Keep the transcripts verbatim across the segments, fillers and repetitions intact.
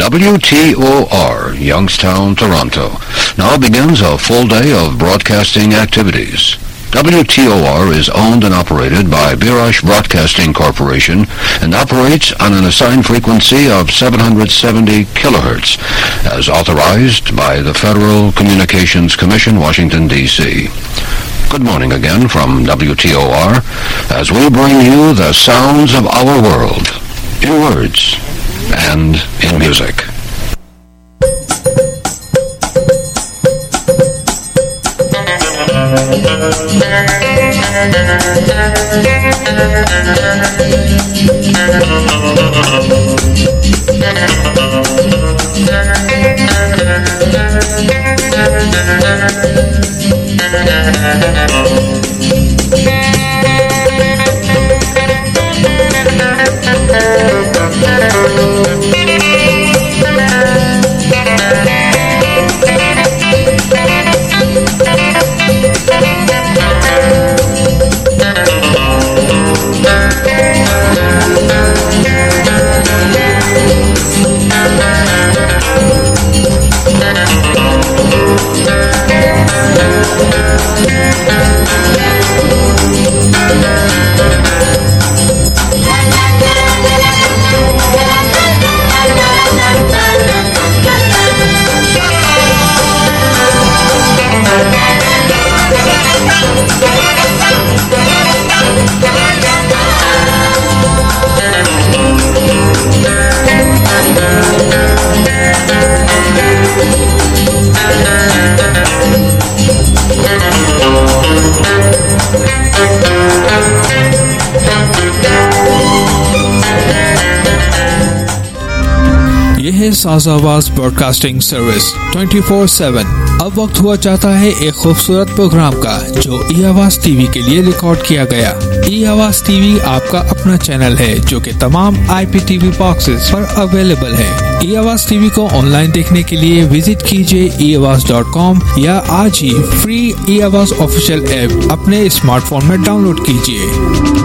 W T O R, Youngstown, Toronto. Now begins a full day of broadcasting activities. W T O R is owned and operated by Birash Broadcasting Corporation and operates on an assigned frequency of seven hundred seventy kilohertz, as authorized by the Federal Communications Commission, Washington, D C Good morning again from W T O R, as we bring you the sounds of our world, in words and in music. यह है Saaz Awaaz broadcasting service twenty four seven. अब वक्त हुआ चाहता है एक खूबसूरत programme का जो ई आवाज़ टीवी के लिए रिकॉर्ड किया गया। ई आवाज़ टीवी आपका अपना चैनल है जो कि तमाम I P T V boxes पर अवेलेबल है। ई आवाज़ टीवी को ऑनलाइन देखने के लिए विजिट कीजिए ई आवाज़ डॉट कॉम या आज ही free E Awaaz official app अपने स्मार्टफोन में डाउनलोड कीजिए।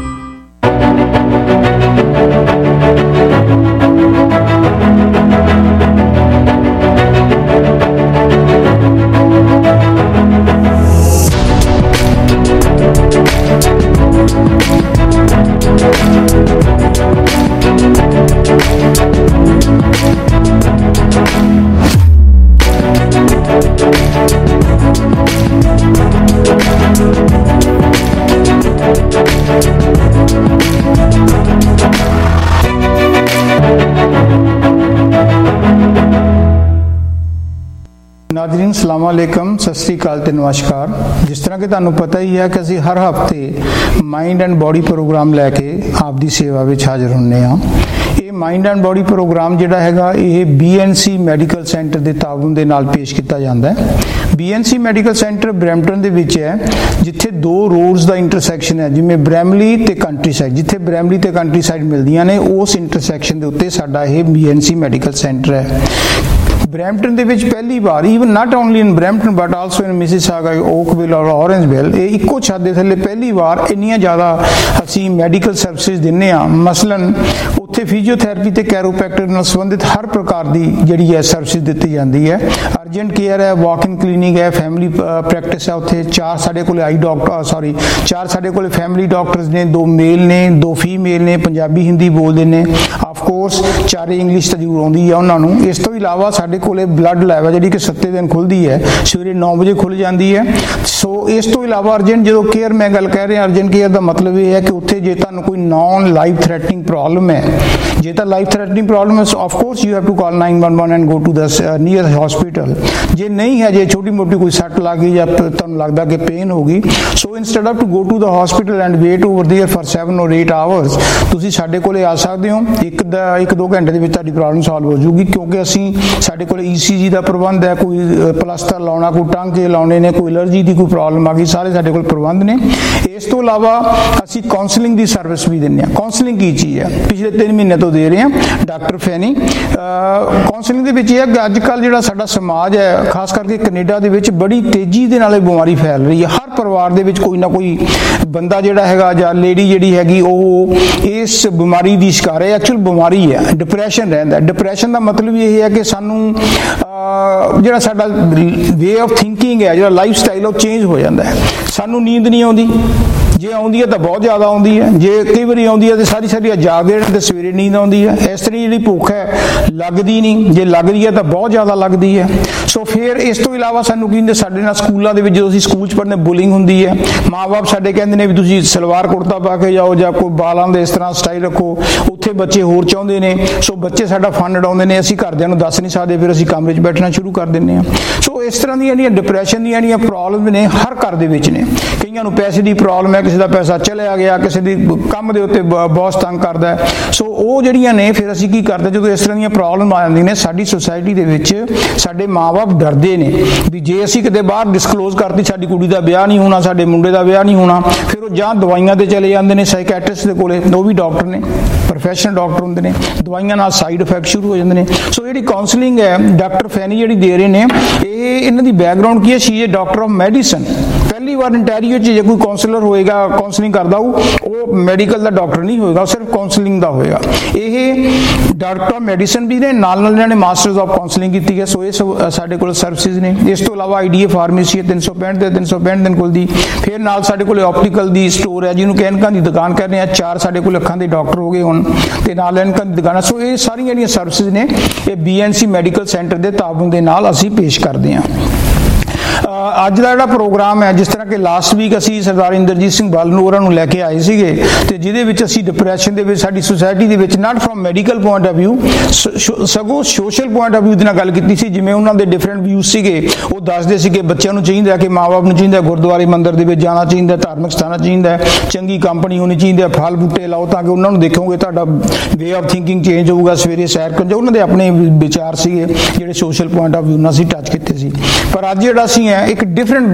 नाज़रीन सलाम अलैकुम, सत श्री अकाल ते नमस्कार। जिस तरह कि तुहानू पता ही है कि असीं हर हफ्ते माइंड एंड बॉडी प्रोग्राम लैके आप दी सेवा विच हाज़र हुंदे हां। ये माइंड एंड बॉडी प्रोग्राम जिहड़ा हैगा ये B N C medical centre दे ताउन दे नाल पेश किया जाता है। B N C medical centre Brampton दे विच है, जिथे दो रोड्स का इंटरसैक्शन है, जिवें ब्रैमली ते कंट्री साइड, जिथे ब्रैमली ते कंट्री साइड मिलदियां ने उस इंटरसैक्शन दे उत्ते साडा ये B N C medical centre है। ब्रैम्पटन दे विच पहली बार, even not only in Brampton but also in Mississauga, Oakville और ऑरेंजविल, ये इक्को छत दे थल्ले पहली बार इन्नियां ज़्यादा असीं मैडिकल सर्विसिज दिन्ने आ। मसलन उत्थे फिजियोथैरेपी ते कैरोप्रैक्टर नाल संबंधित हर प्रकार की जिहड़ी है सर्विस दी जाती है। अर्जेंट केयर है, वॉक इन क्लीनिक है, फैमिली प्रैक्टिस है। उत्थे चार साडे कोले आई डॉक्टर सॉरी चार साडे कोले फैमिली डॉक्टर्स ने, दो मेल ने, दो फीमेल ने, पंजाबी हिंदी बोलते हैं। ऑफकोर्स चारे इंग्लिश तो जरूर आउंदी है उन्हां नूं। इस तो इलावा साडे कोले ब्लड लैब है जिहड़ी कि सत्ते दिन खुलदी है, सवेरे नौ बजे खुल जाती है। सो इस तो इलावा अर्जेंट जो केयर मैं गल कह रहा, अर्जेंट केयर का मतलब ये है कि उत्थे जे तुहानूं कोई नॉन लाइफ थ्रैटनिंग प्रॉब्लम है, जे तो लाइफ थ्रैटनिंग प्रॉब्लम है, of course you have to call nine one one and go to the near hospital. जे नहीं है, जे छोटी मोटी कोई सट लग गई या तुहानूं लगदा कि पेन होगी, so instead of to go to the hospital and wait over there for seven or eight hours तुसीं साडे कोले आ सकदे हो। एक एक दो घंटे दे विच तुहाडी प्रॉब्लम सॉल्व हो जाऊगी, क्योंकि असीं साडे कोले ई सी जी का प्रबंध है। कोई प्लास्टर लाउणा, कोई टांके लाउणे ने, कोई एलर्जी की कोई प्रॉब्लम आ गई, सारे साडे कोल प्रबंध ने। इस तो इलावा असीं काउंसलिंग की सर्विस भी दिंदे हां। काउंसलिंग की चीज़ है, पिछले तीन महीने तो ਦੇ ਰਹੇ ਹਾਂ ਡਾਕਟਰ ਫੈਨੀ। ਕਾਉਂਸਲਿੰਗ ਦੇ ਵਿੱਚ ਇਹ ਹੈ ਕਿ ਅੱਜ ਕੱਲ੍ਹ ਜਿਹੜਾ ਸਾਡਾ ਸਮਾਜ ਹੈ, ਖਾਸ ਕਰਕੇ ਕੈਨੇਡਾ ਦੇ ਵਿੱਚ, ਬੜੀ ਤੇਜ਼ੀ ਦੇ ਨਾਲ ਇਹ ਬਿਮਾਰੀ ਫੈਲ ਰਹੀ ਹੈ। ਹਰ ਪਰਿਵਾਰ ਦੇ ਵਿੱਚ ਕੋਈ ਨਾ ਕੋਈ ਬੰਦਾ ਜਿਹੜਾ ਹੈਗਾ ਜਾਂ ਲੇਡੀ ਜਿਹੜੀ ਹੈਗੀ ਉਹ ਇਸ ਬਿਮਾਰੀ ਦੀ ਸ਼ਿਕਾਰ ਹੈ। ਐਕਚੁਅਲ ਬਿਮਾਰੀ ਹੈ, ਡਿਪਰੈਸ਼ਨ ਰਹਿੰਦਾ। ਡਿਪਰੈਸ਼ਨ ਦਾ ਮਤਲਬ ਇਹ ਹੈ ਕਿ ਸਾਨੂੰ ਜਿਹੜਾ ਸਾਡਾ ਵੇ ਆਫ ਥਿੰਕਿੰਗ ਹੈ, ਜਿਹੜਾ ਲਾਈਫ ਸਟਾਈਲ, ਉਹ ਚੇਂਜ ਹੋ ਜਾਂਦਾ ਹੈ। ਸਾਨੂੰ ਨੀਂਦ ਨਹੀਂ ਆਉਂਦੀ, ਜੇ ਆਉਂਦੀ ਹੈ ਤਾਂ ਬਹੁਤ ਜ਼ਿਆਦਾ ਆਉਂਦੀ ਹੈ, ਜੇ ਕਈ ਵਾਰੀ ਆਉਂਦੀ ਹੈ ਤਾਂ ਸਾਰੀ ਸਾਰੀ ਜਾਗਦੇ ਰਹਿੰਦੇ, ਸਵੇਰੇ ਨੀਂਦ ਆਉਂਦੀ ਹੈ। ਇਸ ਤਰ੍ਹਾਂ ਜਿਹੜੀ ਭੁੱਖ ਹੈ ਲੱਗਦੀ ਨਹੀਂ, ਜੇ ਲੱਗਦੀ ਹੈ ਤਾਂ ਬਹੁਤ ਜ਼ਿਆਦਾ ਲੱਗਦੀ ਹੈ। ਸੋ ਫਿਰ ਇਸ ਤੋਂ ਇਲਾਵਾ ਸਾਨੂੰ ਕੀ ਹੁੰਦੇ, ਸਾਡੇ ਨਾਲ ਸਕੂਲਾਂ ਦੇ ਵਿੱਚ ਜਦੋਂ ਅਸੀਂ ਸਕੂਲ 'ਚ ਪੜ੍ਹਦੇ ਬੁਲਿੰਗ ਹੁੰਦੀ ਹੈ। ਮਾਂ ਬਾਪ ਸਾਡੇ ਕਹਿੰਦੇ ਨੇ ਵੀ ਤੁਸੀਂ ਸਲਵਾਰ ਕੁੜਤਾ ਪਾ ਕੇ ਜਾਓ ਜਾਂ ਕੋਈ ਬਾਲਾਂ ਦੇ ਇਸ ਤਰ੍ਹਾਂ ਸਟਾਈਲ ਰੱਖੋ, ਉੱਥੇ ਬੱਚੇ ਹੋਰ ਚਾਹੁੰਦੇ ਨੇ। ਸੋ ਬੱਚੇ ਸਾਡਾ ਫੰਡ ਉਡਾਉਂਦੇ ਨੇ, ਅਸੀਂ ਘਰਦਿਆਂ ਨੂੰ ਦੱਸ ਨਹੀਂ ਸਕਦੇ, ਫਿਰ ਅਸੀਂ ਕਮਰੇ 'ਚ ਬੈਠਣਾ ਸ਼ੁਰੂ ਕਰ ਦਿੰਦੇ ਹਾਂ। ਸੋ ਇਸ ਤਰ੍ਹਾਂ ਦੀਆਂ ਜਿਹੜੀਆਂ ਡਿਪਰੈਸ਼ਨ ਦੀਆਂ ਜਿਹੜੀਆਂ ਪ੍ਰੋਬਲਮ ਨੇ ਹਰ ਘਰ ਦੇ ਵਿੱਚ ਨੇ। ਕਈਆਂ ਨੂੰ ਪੈਸੇ ਦੀ ਪ੍ਰੋਬਲਮ ਹੈ, ਕਿਸੇ ਦਾ ਪੈਸਾ ਚਲਿਆ ਗਿਆ, ਕਿਸੇ ਦੀ ਕੰਮ ਦੇ ਉੱਤੇ ਬੌਸ ਤੰਗ ਕਰਦਾ। ਸੋ ਉਹ ਜਿਹੜੀਆਂ ਨੇ, ਫਿਰ ਅਸੀਂ ਕੀ ਕਰਦੇ, ਜਦੋਂ ਇਸ ਤਰ੍ਹਾਂ ਦੀਆਂ ਪ੍ਰੋਬਲਮ ਆ ਜਾਂਦੀਆਂ ਨੇ ਸਾਡੀ ਸੁਸਾਇਟੀ ਦੇ ਵਿੱਚ, ਸਾਡੇ ਮਾਂ-ਬਾਪ ਡਰਦੇ ਨੇ ਵੀ ਜੇ ਅਸੀਂ ਕਿਤੇ ਬਾਹਰ ਡਿਸਕਲੋਜ਼ ਕਰਤੀ ਸਾਡੀ ਕੁੜੀ ਦਾ ਵਿਆਹ ਨਹੀਂ ਹੋਣਾ, ਸਾਡੇ ਮੁੰਡੇ ਦਾ ਵਿਆਹ ਨਹੀਂ ਹੋਣਾ, ਫਿਰ ਉਹ ਜਾਂ ਦਵਾਈਆਂ ਤੇ ਚਲੇ ਜਾਂਦੇ ਨੇ, ਸਾਈਕੈਟਰਿਸਟ ਦੇ ਕੋਲੇ। ਉਹ ਵੀ ਡਾਕਟਰ ਨੇ, ਪ੍ਰੋਫੈਸ਼ਨਲ ਡਾਕਟਰ ਹੁੰਦੇ ਨੇ, ਦਵਾਈਆਂ ਨਾਲ ਸਾਈਡ ਇਫੈਕਟ ਸ਼ੁਰੂ ਹੋ ਜਾਂਦੇ ਨੇ। ਸੋ ਜਿਹੜੀ ਕਾਉਂਸਲਿੰਗ ਹੈ ਡਾਕਟਰ ਫੈਨੀ ਜਿਹੜੀ ਦੇ ਰਹੇ ਨੇ, ਇਹ ਇਹਨਾਂ ਦੀ ਬੈਕਗਰਾਉਂਡ ਕੀ ਹੈ, she is doctor of medicine. ਪਹਿਲੀ ਵਾਰ ਇੰਟੈਰੀਓ 'ਚ ਜੇ ਕੋਈ ਕਾਉਂਸਲਰ ਹੋਏਗਾ, ਕਾਉਂਸਲਿੰਗ ਕਰਦਾ ਹੋ, ਉਹ ਮੈਡੀਕਲ ਦਾ ਡਾਕਟਰ ਨਹੀਂ ਹੋਏਗਾ, ਉਹ ਸਿਰਫ ਕਾਉਂਸਲਿੰਗ ਦਾ ਹੋਏਗਾ। ਇਹ ਡਾਕਟਰ ਆਫ ਮੈਡੀਸਨ ਵੀ ਨੇ, ਨਾਲ ਨਾਲ ਇਹਨਾਂ ਨੇ ਮਾਸਟਰਸ ਆਫ ਕਾਉਂਸਲਿੰਗ ਕੀਤੀ ਹੈ। ਸੋ ਇਹ ਸਾਡੇ ਕੋਲ ਸਰਵਿਸਿਜ਼ ਨੇ। ਇਸ ਤੋਂ ਇਲਾਵਾ ਆਈਡੀਏ ਫਾਰਮੇਸੀ ਹੈ, ਤਿੰਨ ਸੌ ਪੈਂਹਠ ਦੇ ਤਿੰਨ ਸੌ ਪੈਂਹਠ ਦਿਨ ਕੋਲ ਦੀ। ਫਿਰ ਨਾਲ ਸਾਡੇ ਕੋਲ ਆਪਟੀਕਲ ਦੀ ਸਟੋਰ ਹੈ, ਜਿਹਨੂੰ ਐਨਕਾਂ ਦੀ ਦੁਕਾਨ ਕਹਿੰਦੇ ਆ। ਚਾਰ ਸਾਡੇ ਕੋਲ ਅੱਖਾਂ ਦੇ ਡਾਕਟਰ ਹੋ ਗਏ ਹੁਣ, ਤੇ ਨਾਲ ਐਨਕਾਂ ਦੀ ਦੁਕਾਨ। ਸੋ ਇਹ ਸਾਰੀਆਂ ਜਿਹੜੀਆਂ ਸਰਵਿਸਿਜ਼ ਨੇ, ਇਹ B N C medical centre ਦੇ ਤਾਬਨ ਦੇ ਨਾਲ ਅਸੀਂ ਪੇਸ਼ ਕਰਦੇ ਹਾਂ। ਅੱਜ ਦਾ ਜਿਹੜਾ ਪ੍ਰੋਗਰਾਮ ਹੈ, ਜਿਸ ਤਰ੍ਹਾਂ ਕਿ ਲਾਸਟ ਵੀਕ ਅਸੀਂ ਸਰਦਾਰ ਇੰਦਰਜੀਤ ਸਿੰਘ ਬਾਲਨੂ ਹੋਰਾਂ ਨੂੰ ਲੈ ਕੇ ਆਏ ਸੀਗੇ, ਤੇ ਜਿਹਦੇ ਵਿੱਚ ਅਸੀਂ ਡਿਪਰੈਸ਼ਨ ਦੇ ਵਿੱਚ ਸਾਡੀ ਸੁਸਾਇਟੀ ਦੇ ਵਿੱਚ not from medical point of view, ਸਗੋਂ ਸੋਸ਼ਲ ਪੁਆਇੰਟ ਆਫ ਵਿਊ ਦੇ ਨਾਲ ਗੱਲ ਕੀਤੀ ਸੀ। ਜਿਵੇਂ ਉਹਨਾਂ ਦੇ ਡਿਫਰੈਂਟ ਵਿਊਜ਼ ਸੀਗੇ, ਉਹ ਦੱਸਦੇ ਸੀ ਕਿ ਬੱਚਿਆਂ ਨੂੰ ਚਾਹੀਦਾ, ਕਿ ਮਾਂ-ਬਾਪ ਨੂੰ ਚਾਹੀਦਾ ਗੁਰਦੁਆਰੇ ਮੰਦਿਰ ਦੇ ਵਿੱਚ ਜਾਣਾ ਚਾਹੀਦਾ, ਧਾਰਮਿਕ ਸਥਾਨਾਂ ਚਾਹੀਦਾ, ਚੰਗੀ ਕੰਪਨੀ ਹੋਣੀ ਚਾਹੀਦੀ ਹੈ, ਫਲ ਬੂਟੇ ਲਾਓ ਤਾਂ ਕਿ ਉਹਨਾਂ ਨੂੰ ਦੇਖੋਗੇ ਤੁਹਾਡਾ ਵੇ ਆਫ ਥਿੰਕਿੰਗ ਚੇਂਜ ਹੋਊਗਾ, ਸਵੇਰੇ ਸੈਰ ਕਰਨ। ਉਹਨਾਂ ਦੇ ਆਪਣੇ ਵਿਚਾਰ ਸੀਗੇ ਜਿਹੜੇ ਸੋਸ਼ਲ ਪੁਆਇੰਟ ਆਫ ਵਿਊ ਨਾਲ ਅਸੀਂ ਟੱਚ ਕੀਤੇ ਸੀ। ਪਰ ਅੱਜ ਜਿਹੜਾ ਅਸੀਂ ਹੈ ਇੱਕ ਡਿਫਰੈਂਟ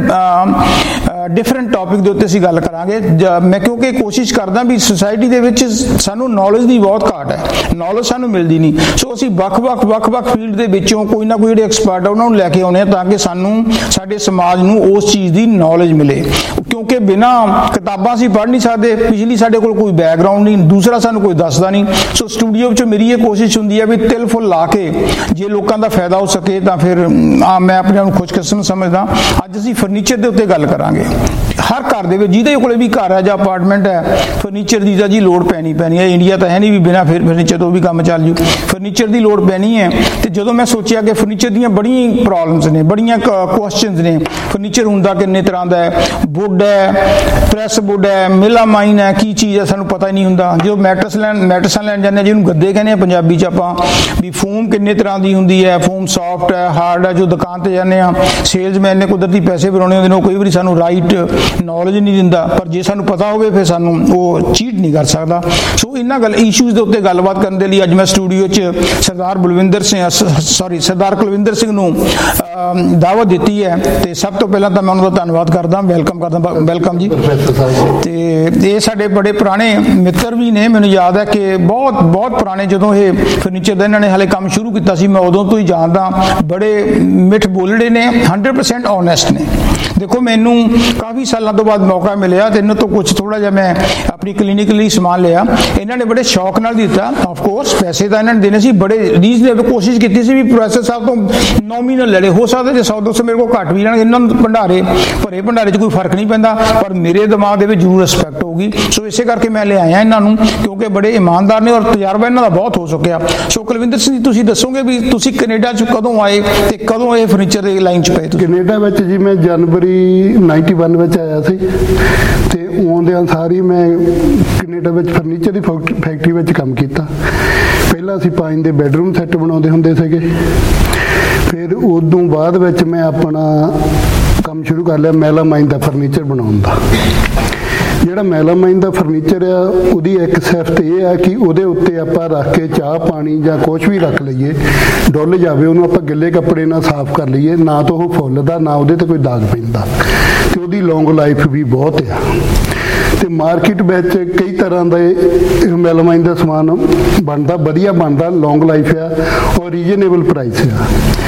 ਡਿਫਰੈਂਟ ਟੌਪਿਕ ਦੇ ਉੱਤੇ ਅਸੀਂ ਗੱਲ ਕਰਾਂਗੇ। ਮੈਂ ਕਿਉਂਕਿ ਕੋਸ਼ਿਸ਼ ਕਰਦਾ ਵੀ ਸੁਸਾਇਟੀ ਦੇ ਵਿੱਚ ਸਾਨੂੰ ਨੌਲੇਜ ਦੀ ਬਹੁਤ ਘਾਟ ਹੈ, ਨੌਲੇਜ ਸਾਨੂੰ ਮਿਲਦੀ ਨਹੀਂ। ਸੋ ਅਸੀਂ ਵੱਖ-ਵੱਖ ਵੱਖ-ਵੱਖ ਫੀਲਡ ਦੇ ਵਿੱਚੋਂ ਕੋਈ ਨਾ ਕੋਈ ਜਿਹੜੇ ਐਕਸਪਰਟ ਆ ਉਹਨਾਂ ਨੂੰ ਲੈ ਕੇ ਆਉਂਦੇ ਹਾਂ, ਤਾਂ ਕਿ ਸਾਨੂੰ ਸਾਡੇ ਸਮਾਜ ਨੂੰ ਉਸ ਚੀਜ਼ ਦੀ ਨੌਲੇਜ ਮਿਲੇ। ਕਿਉਂਕਿ ਬਿਨਾਂ ਕਿਤਾਬਾਂ ਅਸੀਂ ਪੜ੍ਹ ਨਹੀਂ ਸਕਦੇ, ਪਿਛਲੀ ਸਾਡੇ ਕੋਲ ਕੋਈ ਬੈਕਗਰਾਉਂਡ ਨਹੀਂ, ਦੂਸਰਾ ਸਾਨੂੰ ਕੋਈ ਦੱਸਦਾ ਨਹੀਂ। ਸੋ ਸਟੂਡੀਓ ਵਿੱਚ ਮੇਰੀ ਇਹ ਕੋਸ਼ਿਸ਼ ਹੁੰਦੀ ਹੈ ਵੀ ਤਿਲ ਫੁੱਲ ਲਾ ਕੇ ਜੇ ਲੋਕਾਂ ਦਾ ਫਾਇਦਾ ਹੋ ਸਕੇ ਤਾਂ ਫਿਰ ਮੈਂ ਆਪਣੇ ਆਪ ਨੂੰ ਖੁਸ਼ਕਿਸਮਤ ਸਮਝਦਾ। ਅੱਜ ਅਸੀਂ ਫਰਨੀਚਰ ਦੇ ਉੱਤੇ ਗੱਲ ਕਰਾਂਗੇ। ਹਰ ਘਰ ਦੇ ਵਿੱਚ, ਜਿਹਦੇ ਕੋਲੇ ਵੀ ਘਰ ਹੈ ਜਾਂ ਅਪਾਰਟਮੈਂਟ ਹੈ, ਫਰਨੀਚਰ ਦੀ ਤਾਂ ਜੀ ਲੋੜ ਪੈਣੀ ਪੈਣੀ ਹੈ। ਇੰਡੀਆ ਤਾਂ ਹੈ ਨਹੀਂ ਵੀ ਬਿਨਾਂ ਫਿਰ ਫਰਨੀਚਰ ਤੋਂ ਵੀ ਕੰਮ ਚੱਲ ਜੂ, ਫਰਨੀਚਰ ਦੀ ਲੋੜ ਪੈਣੀ ਹੈ। ਤੇ ਜਦੋਂ ਮੈਂ ਸੋਚਿਆ ਕਿ ਫਰਨੀਚਰ ਦੀਆਂ ਬੜੀਆਂ ਪ੍ਰੋਬਲਮਸ ਨੇ, ਬੜੀਆਂ ਕੁਐਸਚਨਸ ਨੇ। ਫਰਨੀਚਰ ਹੁੰਦਾ ਕਿੰਨੇ ਤਰ੍ਹਾਂ ਦਾ ਹੈ, ਵੁੱਡ ਹੈ, ਪ੍ਰੈਸ ਵੁੱਡ ਹੈ, ਮਿਲਾਮਾਈਨ ਹੈ, ਕੀ ਚੀਜ਼ ਹੈ ਸਾਨੂੰ ਪਤਾ ਹੀ ਨਹੀਂ ਹੁੰਦਾ। ਜਦੋਂ ਮੈਟਰਸ ਲੈਣ ਮੈਟਰਸਾਂ ਲੈਣ ਜਾਂਦੇ, ਜਿਹਨੂੰ ਗੱਦੇ ਕਹਿੰਦੇ ਆ ਪੰਜਾਬੀ 'ਚ ਆਪਾਂ, ਵੀ ਫੋਮ ਕਿੰਨੇ ਤਰ੍ਹਾਂ ਦੀ ਹੁੰਦੀ ਹੈ, ਫੋਮ ਸੌਫਟ ਹੈ, ਹਾਰਡ ਹੈ। ਜੋ ਦੁਕਾਨ ਤੇ ਜਾਂਦੇ ਆ, ਸੇਲਜ਼ਮੈਨ ਨੇ ਕੁਦਰਤੀ ਪੈਸੇ ਬਣਾਉਣੇ ਹੁੰਦੇ ਨੇ, ਉਹ ਕਈ ਵਾਰੀ ਸਾਨੂੰ ਰਾਈਟ ਨੌਲੇਜ ਨਹੀਂ ਦਿੰਦਾ, ਪਰ ਜੇ ਸਾਨੂੰ ਪਤਾ ਹੋਵੇ ਫਿਰ ਸਾਨੂੰ ਉਹ ਚੀਟ ਨਹੀਂ ਕਰ ਸਕਦਾ। ਸੋ ਇਹਨਾਂ ਗੱਲ ਇਸ਼ੂਜ਼ ਦੇ ਉੱਤੇ ਗੱਲਬਾਤ ਕਰਨ ਦੇ ਲਈ ਅੱਜ ਮੈਂ ਸਟੂਡੀਓ 'ਚ ਸਰਦਾਰ ਬਲਵਿੰਦਰ ਸਿੰਘ ਸੌਰੀ ਸਰਦਾਰ ਕੁਲਵਿੰਦਰ ਸਿੰਘ ਨੂੰ ਦਾਵਤ ਦਿੱਤੀ ਹੈ। ਤੇ ਸਭ ਤੋਂ ਪਹਿਲਾਂ ਤਾਂ ਮੈਂ ਉਹਨਾਂ ਦਾ ਧੰਨਵਾਦ ਕਰਦਾ, ਵੈਲਕਮ ਕਰਦਾ। ਵੈਲਕਮ ਜੀ। ਤੇ ਇਹ ਸਾਡੇ ਬੜੇ ਪੁਰਾਣੇ ਮਿੱਤਰ ਵੀ ਨੇ। ਮੈਨੂੰ ਯਾਦ ਹੈ ਕਿ ਬਹੁਤ ਬਹੁਤ ਪੁਰਾਣੇ, ਜਦੋਂ ਇਹ ਫਰਨੀਚਰ ਦਾ ਇਹਨਾਂ ਨੇ ਹਾਲੇ ਕੰਮ ਸ਼ੁਰੂ ਕੀਤਾ ਸੀ, ਮੈਂ ਉਦੋਂ ਤੋਂ ਹੀ ਜਾਣਦਾ। ਬੜੇ ਮਿੱਠ ਬੋਲੜੇ ਨੇ, ਹੰਡਰਡ ਪਰਸੈਂਟ ਓਨੈਸਟ ਨੇ। ਦੇਖੋ, ਮੈਨੂੰ ਕਾਫੀ ਸਾਲਾਂ ਤੋਂ ਬਾਅਦ ਮੌਕਾ ਮਿਲਿਆ ਤੇ ਇਹਨਾਂ ਤੋਂ ਕੁਝ ਥੋੜਾ ਜਿਹਾ ਮੈਂ ਆਪਣੀ ਕਲੀਨਿਕ ਲਈ ਸਮਾਨ ਲਿਆ। ਇਹਨਾਂ ਨੇ ਬੜੇ ਸ਼ੌਕ ਨਾਲ ਦਿੱਤਾ। ਆਫ ਕੋਰਸ ਪੈਸੇ ਤਾਂ ਇਹਨਾਂ ਨੇ ਦੇਣੇ ਸੀ, ਬੜੇ ਰੀਜ਼ਨੇਬਲ ਕੋਸ਼ਿਸ਼ ਕੀਤੀ ਸੀ ਵੀ ਪ੍ਰੋਫੈਸਰ ਸਾਹਿਬ ਤੋਂ ਨੋਮੀਨਲ ਲੈ ਲੈ। ਹੋ ਸਕਦਾ ਜੇ ਸੌ ਦੋ ਸੌ ਮੇਰੇ ਕੋਲ ਘੱਟ ਵੀ ਜਾਣਗੇ, ਇਹਨਾਂ ਨੂੰ ਭੰਡਾਰੇ ਭਰੇ ਭੰਡਾਰੇ 'ਚ ਕੋਈ ਫਰਕ ਨਹੀਂ ਪੈਂਦਾ, ਪਰ ਮੇਰੇ ਦਿਮਾਗ ਦੇ ਵਿੱਚ ਜ਼ਰੂਰ ਰਿਸਪੈਕਟ ਹੋਊਗੀ। ਸੋ ਇਸੇ ਕਰਕੇ ਮੈਂ ਲਿਆਇਆ ਇਹਨਾਂ ਨੂੰ, ਕਿਉਂਕਿ ਬੜੇ ਇਮਾਨਦਾਰ ਨੇ ਔਰ ਤਜਰਬਾ ਇਹਨਾਂ ਦਾ ਬਹੁਤ ਹੋ ਚੁੱਕਿਆ। ਸੋ ਕੁਲਵਿੰਦਰ ਸਿੰਘ ਜੀ, ਤੁਸੀਂ ਦੱਸੋਗੇ ਵੀ ਤੁਸੀਂ ਕੈਨੇਡਾ 'ਚ ਕਦੋਂ ਆਏ ਤੇ ਕਦੋਂ ਇਹ ਫਰਨੀਚਰ ਦੀ ਲਾਈਨ 'ਚ ਪਏ? ਕੈਨੇਡਾ ਵਿੱਚ ਜੀ ਮੈਂ ਜਨਵਰੀ ਨਾਈਨਟੀ ਵਨ ਵਿੱਚ ਆਇਆ ਸੀ, ਤੇ ਆਉਂਦਿਆਂ ਸਾਰੀ ਮੈਂ ਕੈਨੇਡਾ ਵਿੱਚ ਫਰਨੀਚਰ ਦੀ ਫੈਕਟਰੀ ਵਿੱਚ ਕੰਮ ਕੀਤਾ। ਪਹਿਲਾਂ ਅਸੀਂ ਪੰਜ ਦੇ ਬੈਡਰੂਮ ਸੈੱਟ ਬਣਾਉਂਦੇ ਹੁੰਦੇ ਸੀਗੇ। ਫਿਰ ਉਦੋਂ ਬਾਅਦ ਵਿੱਚ ਮੈਂ ਆਪਣਾ ਕੰਮ ਸ਼ੁਰੂ ਕਰ ਲਿਆ ਮੈਲਾਮਾਈਨ ਦਾ ਫਰਨੀਚਰ ਬਣਾਉਣ ਦਾ। ਜਿਹੜਾ ਮੈਲਾਮਾਈਨ ਦਾ ਫਰਨੀਚਰ ਆ, ਉਹਦੀ ਇੱਕ ਸਿਫਤ ਇਹ ਆ ਕਿ ਉਹਦੇ ਉੱਤੇ ਆਪਾਂ ਰੱਖ ਕੇ ਚਾਹ ਪਾਣੀ ਜਾਂ ਕੁਛ ਵੀ ਰੱਖ ਲਈਏ, ਡੁੱਲ ਜਾਵੇ, ਉਹਨੂੰ ਆਪਾਂ ਗਿੱਲੇ ਕੱਪੜੇ ਨਾਲ ਸਾਫ਼ ਕਰ ਲਈਏ, ਨਾ ਤਾਂ ਉਹ ਫੁੱਲਦਾ, ਨਾ ਉਹਦੇ 'ਤੇ ਕੋਈ ਦਾਗ ਪੈਂਦਾ, ਤੇ ਉਹਦੀ ਲੌਂਗ ਲਾਈਫ ਵੀ ਬਹੁਤ ਆ। ਤੇ ਮਾਰਕੀਟ ਵਿੱਚ ਕਈ ਤਰ੍ਹਾਂ ਦੇ ਮੈਲਾਮਾਈਨ ਦਾ ਸਮਾਨ ਬਣਦਾ, ਵਧੀਆ ਬਣਦਾ, ਲੌਂਗ ਲਾਈਫ ਆ ਔਰ ਰੀਜਨੇਬਲ ਪ੍ਰਾਈਸ ਆ।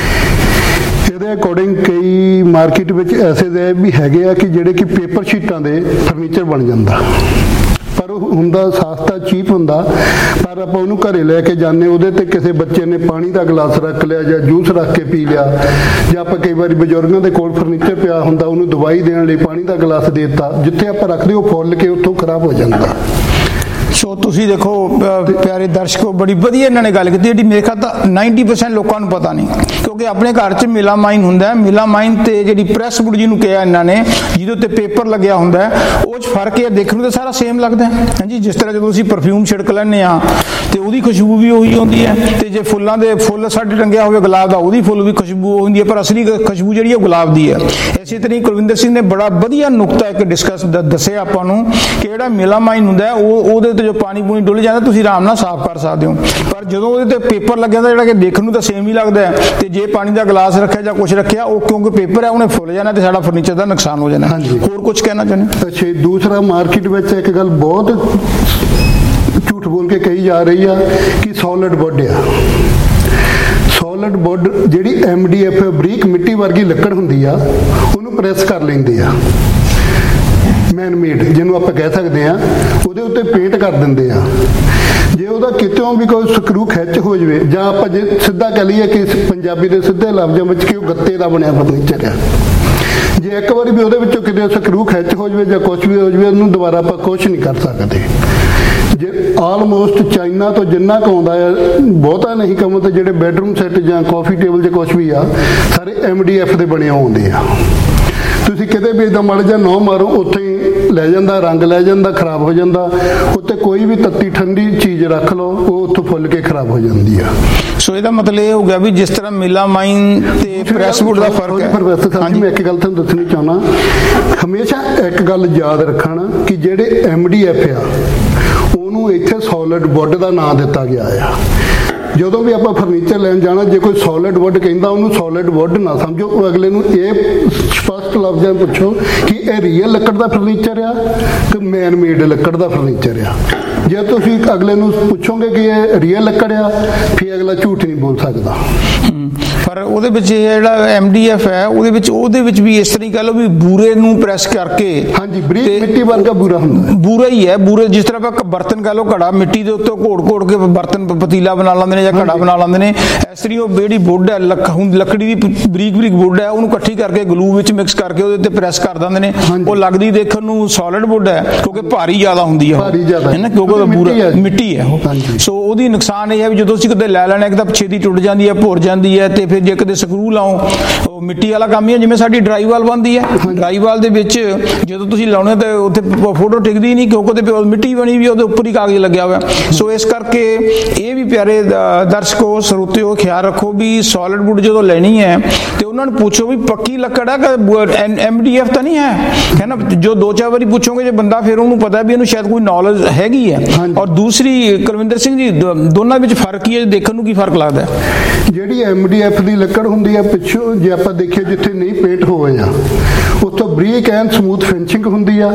ਇਹਦੇ ਅਕੋਰਡਿੰਗ ਕਈ ਮਾਰਕੀਟ ਵਿੱਚ ਐਸੇ ਦੇ ਵੀ ਹੈਗੇ ਆ ਕਿ ਜਿਹੜੇ ਕਿ ਪੇਪਰ ਸ਼ੀਟਾਂ ਦੇ ਫਰਨੀਚਰ ਬਣ ਜਾਂਦਾ, ਪਰ ਉਹ ਹੁੰਦਾ ਸਸਤਾ, ਚੀਪ ਹੁੰਦਾ, ਪਰ ਆਪਾਂ ਉਹਨੂੰ ਘਰੇ ਲੈ ਕੇ ਜਾਂਦੇ, ਉਹਦੇ ਤੇ ਕਿਸੇ ਬੱਚੇ ਨੇ ਪਾਣੀ ਦਾ ਗਲਾਸ ਰੱਖ ਲਿਆ ਜਾਂ ਜੂਸ ਰੱਖ ਕੇ ਪੀ ਲਿਆ, ਜਾਂ ਆਪਾਂ ਕਈ ਵਾਰੀ ਬਜ਼ੁਰਗਾਂ ਦੇ ਕੋਲ ਫਰਨੀਚਰ ਪਿਆ ਹੁੰਦਾ, ਉਹਨੂੰ ਦਵਾਈ ਦੇਣ ਲਈ ਪਾਣੀ ਦਾ ਗਲਾਸ ਦੇ ਦਿੱਤਾ, ਜਿੱਥੇ ਆਪਾਂ ਰੱਖਦੇ ਉਹ ਫੁੱਲ ਕੇ ਉੱਥੋਂ ਖਰਾਬ ਹੋ ਜਾਂਦਾ। ਸੋ ਤੁਸੀਂ ਦੇਖੋ ਪਿਆਰੇ ਦਰਸ਼ਕੋ, ਬੜੀ ਵਧੀਆ ਇਹਨਾਂ ਨੇ ਗੱਲ ਕੀਤੀ, ਜਿਹੜੀ ਮੇਰੇ ਖਿਆਲ ਤਾਂ ਨਾਈਨਟੀ ਪਰਸੈਂਟ ਲੋਕਾਂ ਨੂੰ ਪਤਾ ਨਹੀਂ, ਕਿਉਂਕਿ ਆਪਣੇ ਘਰ 'ਚ ਮਿਲਾਮਾਈਨ ਹੁੰਦਾ। ਮਿਲਾਮਾਈਨ ਤੇ ਜਿਹੜੀ ਪ੍ਰੈਸ ਵੁੱਡ ਜਿਹਨੂੰ ਕਿਹਾ ਇਹਨਾਂ ਨੇ, ਜਿਹਦੇ ਉੱਤੇ ਪੇਪਰ ਲੱਗਿਆ ਹੁੰਦਾ, ਉਹ 'ਚ ਫਰਕ ਇਹ ਦੇਖਣ ਨੂੰ ਤਾਂ ਸਾਰਾ ਸੇਮ ਲੱਗਦਾ ਹਾਂਜੀ। ਜਿਸ ਤਰ੍ਹਾਂ ਜਦੋਂ ਅਸੀਂ ਪਰਫਿਊਮ ਛਿੜਕ ਲੈਂਦੇ ਹਾਂ ਤੇ ਉਹਦੀ ਖੁਸ਼ਬੂ ਵੀ ਉਹੀ ਹੁੰਦੀ ਹੈ, ਤੇ ਜੇ ਫੁੱਲਾਂ ਦੇ ਫੁੱਲ ਸਾਡੇ ਟੰਗਿਆ ਹੋਵੇ ਗੁਲਾਬ ਦਾ, ਉਹਦੀ ਫੁੱਲ ਵੀ ਖੁਸ਼ਬੂ ਹੁੰਦੀ ਹੈ, ਪਰ ਅਸਲੀ ਖੁਸ਼ਬੂ ਜਿਹੜੀ ਉਹ ਗੁਲਾਬ ਦੀ ਹੈ। ਇਸੇ ਤਰ੍ਹਾਂ ਹੀ ਕੁਲਵਿੰਦਰ ਸਿੰਘ ਨੇ ਬੜਾ ਵਧੀਆ ਨੁਕਤਾ ਇੱਕ ਡਿਸਕਸ ਦੱਸਿਆ ਆਪਾਂ ਨੂੰ ਕਿ ਜਿਹੜਾ ਮਿਲਾਮਾਈਨ ਹੁੰਦਾ ਉਹ ਉਹਦੇ ਤੇ ਜੋ ਪਾਣੀ ਪੂਣੀ ਡੁੱਲ ਜਾਂਦਾ ਤੁਸੀਂ ਆਰਾਮ ਨਾਲ ਸਾਫ਼ ਕਰ ਸਕਦੇ ਹੋ, ਪਰ ਜਦੋਂ ਉਹਦੇ ਤੇ ਪੇਪਰ ਲੱਗਿਆ ਜਿਹੜਾ ਕਿ ਦੇਖਣ ਨੂੰ ਤਾਂ ਸੇਮ ਹੀ ਲੱਗਦਾ ਹੈ, ਤੇ ਜੇ ਪਾਣੀ ਦਾ ਗਲਾਸ ਰੱਖਿਆ ਜਾਂ ਕੁਛ ਰੱਖਿਆ, ਉਹ ਕਿਉਂਕਿ ਪੇਪਰ ਹੈ ਉਹਨੇ ਫੁੱਲ ਜਾਣਾ ਤੇ ਸਾਡਾ ਫਰਨੀਚਰ ਦਾ ਨੁਕਸਾਨ ਹੋ ਜਾਣਾ। ਹੋਰ ਕੁਝ ਕਹਿਣਾ ਚਾਹੁੰਦੇ? ਅੱਛਾ, ਦੂਸਰਾ ਮਾਰਕੀਟ ਵਿੱਚ ਇੱਕ ਗੱਲ ਬਹੁਤ ਝੂਠ ਬੋਲ ਕੇ ਕਹੀ ਜਾ ਰਹੀ ਆ ਕਿ ਸੋਲਿਡ ਵੁੱਡ ਆ। ਸੋਲਿਡ ਵੁੱਡ ਜਿਹੜੀ ਐਮ ਡੀ ਐਫ ਬਰੀਕ ਮਿੱਟੀ ਵਰਗੀ ਲੱਕੜ ਹੁੰਦੀ ਆ, ਉਹਨੂੰ ਪ੍ਰੈਸ ਕਰ ਲੈਂਦੇ ਆ, ਮੈਨ ਮੇਡ ਜਿਹਨੂੰ ਆਪਾਂ ਕਹਿ ਸਕਦੇ ਆ, ਉਹਦੇ ਉੱਤੇ ਪੇਂਟ ਕਰ ਦਿੰਦੇ ਆ। ਜੇ ਉਹਦਾ ਕਿਤੋਂ ਵੀ ਕੋਈ ਸਕਰੂ ਖਿੱਚ ਹੋ ਜਾਵੇ, ਜਾਂ ਆਪਾਂ ਜੇ ਸਿੱਧਾ ਕਹਿ ਲਈਏ ਕਿ ਪੰਜਾਬੀ ਦੇ ਸਿੱਧੇ ਲਫ਼ਜ਼ਾਂ ਵਿੱਚ ਕਿ ਉਹ ਗੱਤੇ ਦਾ ਬਣਿਆ ਫਰਨੀਚਰ ਆ, ਜੇ ਇੱਕ ਵਾਰੀ ਵੀ ਉਹਦੇ ਵਿੱਚੋਂ ਕਿਤੇ ਸਕਰੂ ਖਿੱਚ ਹੋ ਜਾਵੇ ਜਾਂ ਕੁਛ ਵੀ ਹੋ ਜਾਵੇ, ਉਹਨੂੰ ਦੁਬਾਰਾ ਆਪਾਂ ਕੁਛ ਨਹੀਂ ਕਰ ਸਕਦੇ। ਜੇ ਆਲਮੋਸਟ ਚਾਈਨਾ ਤੋਂ ਜਿੰਨਾ ਕੁ ਆਉਂਦਾ ਆ, ਬਹੁਤਾ ਨਹੀਂ ਕਮੋ ਤੇ ਜਿਹੜੇ ਬੈਡਰੂਮ ਸੈੱਟ ਜਾਂ ਕਾਫੀ ਟੇਬਲ 'ਚ ਕੁਛ ਵੀ ਆ, ਸਾਰੇ ਐਮ ਡੀ ਐਫ ਦੇ ਬਣੇ ਆਉਂਦੇ ਆ। ਤੁਸੀਂ ਕਿਤੇ ਵੀ ਇੱਦਾਂ ਮਾੜਾ ਜਿਹਾ ਨੌ ਮਾਰੋ, ਉੱਥੇ ਹੀ ਲੈ ਜਾਂਦਾ, ਰੰਗ ਲੈ ਜਾਂਦਾ, ਖਰਾਬ ਹੋ ਜਾਂਦਾ। ਉੱਤੇ ਕੋਈ ਵੀ ਤੱਤੀ ਠੰਡੀ ਚੀਜ਼ ਰੱਖ ਲਓ, ਉਹ ਉੱਥੋਂ ਫੁੱਲ ਕੇ ਖਰਾਬ ਹੋ ਜਾਂਦੀ ਆ। ਸੋ ਇਹਦਾ ਮਤਲਬ ਇਹ ਹੋ ਗਿਆ ਵੀ ਜਿਸ ਤਰ੍ਹਾਂ ਮਿਲਾਮਾਈਨ ਤੇ ਪ੍ਰੈਸਵੁੱਡ ਦਾ ਫਰਕ ਹੈ। ਪ੍ਰੋਫੈਸਰ ਸਾਹਿਬ, ਮੈਂ ਇੱਕ ਗੱਲ ਤੁਹਾਨੂੰ ਦੱਸਣੀ ਚਾਹੁੰਦਾ, ਹਮੇਸ਼ਾ ਇੱਕ ਗੱਲ ਯਾਦ ਰੱਖਣਾ ਕਿ ਜਿਹੜੇ ਐਮ ਡੀ ਐਫ ਆ, ਉਹਨੂੰ ਇੱਥੇ ਸੋਲਿਡ ਵੁੱਡ ਦਾ ਨਾਂ ਦਿੱਤਾ ਗਿਆ ਆ। ਜਦੋਂ ਵੀ ਆਪਾਂ ਫਰਨੀਚਰ ਲੈਣ ਜਾਣਾ, ਜੇ ਕੋਈ ਸੋਲਿਡ ਵੁੱਡ ਕਹਿੰਦਾ, ਉਹਨੂੰ ਸੋਲਿਡ ਵੁੱਡ ਨਾ ਸਮਝੋ, ਉਹ ਅਗਲੇ ਨੂੰ ਇਹ ਸਪਸ਼ਟ ਲਫ਼ਜ਼ਾਂ ਪੁੱਛੋ ਕਿ ਇਹ ਰੀਅਲ ਲੱਕੜ ਦਾ ਫਰਨੀਚਰ ਆ ਕਿ ਮੈਨ ਮੇਡ ਲੱਕੜ ਦਾ ਫਰਨੀਚਰ ਆ। ਜੇ ਤੁਸੀਂ ਅਗਲੇ ਨੂੰ ਪੁੱਛੋਗੇ ਕਿ ਇਹ ਰੀਅਲ ਲੱਕੜ ਆ, ਫਿਰ ਅਗਲਾ ਝੂਠ ਨਹੀਂ ਬੋਲ ਸਕਦਾ। ਪਰ ਉਹਦੇ ਵਿੱਚ ਜਿਹੜਾ ਐਮ ਡੀ ਐਫ ਹੈ, ਉਹਦੇ ਵਿੱਚ ਉਹਦੇ ਵਿੱਚ ਵੀ ਇਸ ਤਰ੍ਹਾਂ ਕਹਿ ਲਓ ਵੀ ਬੂਰੇ ਨੂੰ ਪ੍ਰੈਸ ਕਰਕੇ, ਹਾਂਜੀ, ਬਰੀਕ ਮਿੱਟੀ ਵਰਗਾ ਬੂਰਾ ਹੁੰਦਾ, ਬੂਰਾ ਹੀ ਹੈ। ਬੂਰੇ ਜਿਸ ਤਰ੍ਹਾਂ ਆਪਾਂ ਬਰਤਨ ਕਹਿ ਲਓ, ਘੜਾ ਮਿੱਟੀ ਦੇ ਉੱਤੇ ਘੋੜ ਘੋੜ ਕੇ ਬਰਤਨ ਪਤੀਲਾ ਬਣਾ ਲੈਂਦੇ ਨੇ ਜਾਂ ਘੜਾ ਬਣਾ ਲੈਂਦੇ ਨੇ, ਇਸ ਤਰ੍ਹਾਂ ਉਹ ਜਿਹੜੀ ਵੁੱਡ ਹੈ, ਲੱਕੜੀ ਦੀ ਬਰੀਕ ਬਰੀਕ ਵੁੱਡ ਹੈ, ਉਹਨੂੰ ਇਕੱਠੀ ਕਰਕੇ ਗਲੂ ਵਿੱਚ ਮਿਕਸ ਕਰਕੇ ਉਹਦੇ ਉੱਤੇ ਪ੍ਰੈਸ ਕਰ ਦਿੰਦੇ ਨੇ। ਉਹ ਲੱਗਦੀ ਦੇਖਣ ਨੂੰ ਸੋਲਿਡ ਵੁੱਡ ਹੈ, ਕਿਉਂਕਿ ਭਾਰੀ ਜ਼ਿਆਦਾ ਹੁੰਦੀ ਹੈ, ਹੈ ਨਾ, ਕਿਉਂਕਿ ਉਹਦਾ ਬੂਰਾ ਮਿੱਟੀ ਹੈ ਉਹ। ਸੋ ਉਹਦੀ ਨੁਕਸਾਨ ਇਹ ਹੈ ਵੀ ਜਦੋਂ ਅਸੀਂ ਕਿਤੇ ਲੈ ਲੈਣਾ, ਇੱਕ ਤਾਂ ਛੇਤੀ ਟੁੱਟ ਜਾਂਦੀ ਹੈ, ਭੁਰ ਜਾਂਦੀ ਹੈ, ਤੇ ਫਿਰ ਜੇ ਕਿਤੇ ਸਕਰੂ ਲਾਓ, ਉਹ ਮਿੱਟੀ ਵਾਲਾ ਕੰਮ ਹੀ ਹੈ। ਜਿਵੇਂ ਸਾਡੀ ਡਰਾਈ ਵਾਲ ਬਣਦੀ ਹੈ, ਡਰਾਈ ਵਾਲ ਦੇ ਵਿੱਚ ਜਦੋਂ ਤੁਸੀਂ ਲਾਉਣੇ ਤਾਂ ਉੱਥੇ ਫੋਟੋ ਟਿਕਦੀ ਨਹੀਂ, ਕਿਉਂਕਿ ਉਹਦੇ ਮਿੱਟੀ ਬਣੀ ਵੀ, ਉਹਦੇ ਉੱਪਰ ਹੀ ਕਾਗਜ਼ ਲੱਗਿਆ ਹੋਇਆ। ਸੋ ਇਸ ਕਰਕੇ ਇਹ ਵੀ ਪਿਆਰੇ ਦਰਸ਼ਕੋ, ਸਰੋਤਿਓ, ਖਿਆਲ ਰੱਖੋ ਵੀ ਸੋਲਿਡ ਵੁੱਡ ਜਦੋਂ ਲੈਣੀ ਹੈ ਤੇ ਉਹਨਾਂ ਨੂੰ ਪੁੱਛੋ ਵੀ ਪੱਕੀ ਲੱਕੜ ਹੈ ਕਿ ਐਮ ਡੀ ਐਫ ਤਾਂ ਨਹੀਂ ਹੈ, ਹੈ ਨਾ। ਜੋ ਦੋ ਚਾਰ ਵਾਰੀ ਪੁੱਛੋਗੇ ਜੇ ਬੰਦਾ, ਫਿਰ ਉਹਨੂੰ ਪਤਾ ਵੀ ਇਹਨੂੰ ਸ਼ਾਇਦ ਕੋਈ ਨੌਲੇਜ ਹੈਗੀ ਹੈ। ਔਰ ਦੂਸਰੀ ਕੁਲਵਿੰਦਰ ਸਿੰਘ ਜੀ, ਦੋਨਾਂ ਵਿੱਚ ਫਰਕ ਕੀ ਹੈ, ਦੇਖਣ ਨੂੰ ਕੀ ਫਰਕ ਲੱਗਦਾ? ਜਿਹੜੀ ਐਮ ਡੀ ਐਫ ਦੀ ਲੱਕੜ ਹੁੰਦੀ ਹੈ, ਪਿੱਛੋਂ ਜੇ ਆਪਾਂ ਦੇਖੀਏ ਜਿੱਥੇ ਨਹੀਂ ਪੇਂਟ ਹੋਏ ਆ, ਉੱਥੋਂ ਬਰੀਕ ਐਂਡ ਸਮੂਥ ਫਿਨਿਸ਼ਿੰਗ ਹੁੰਦੀ ਆ,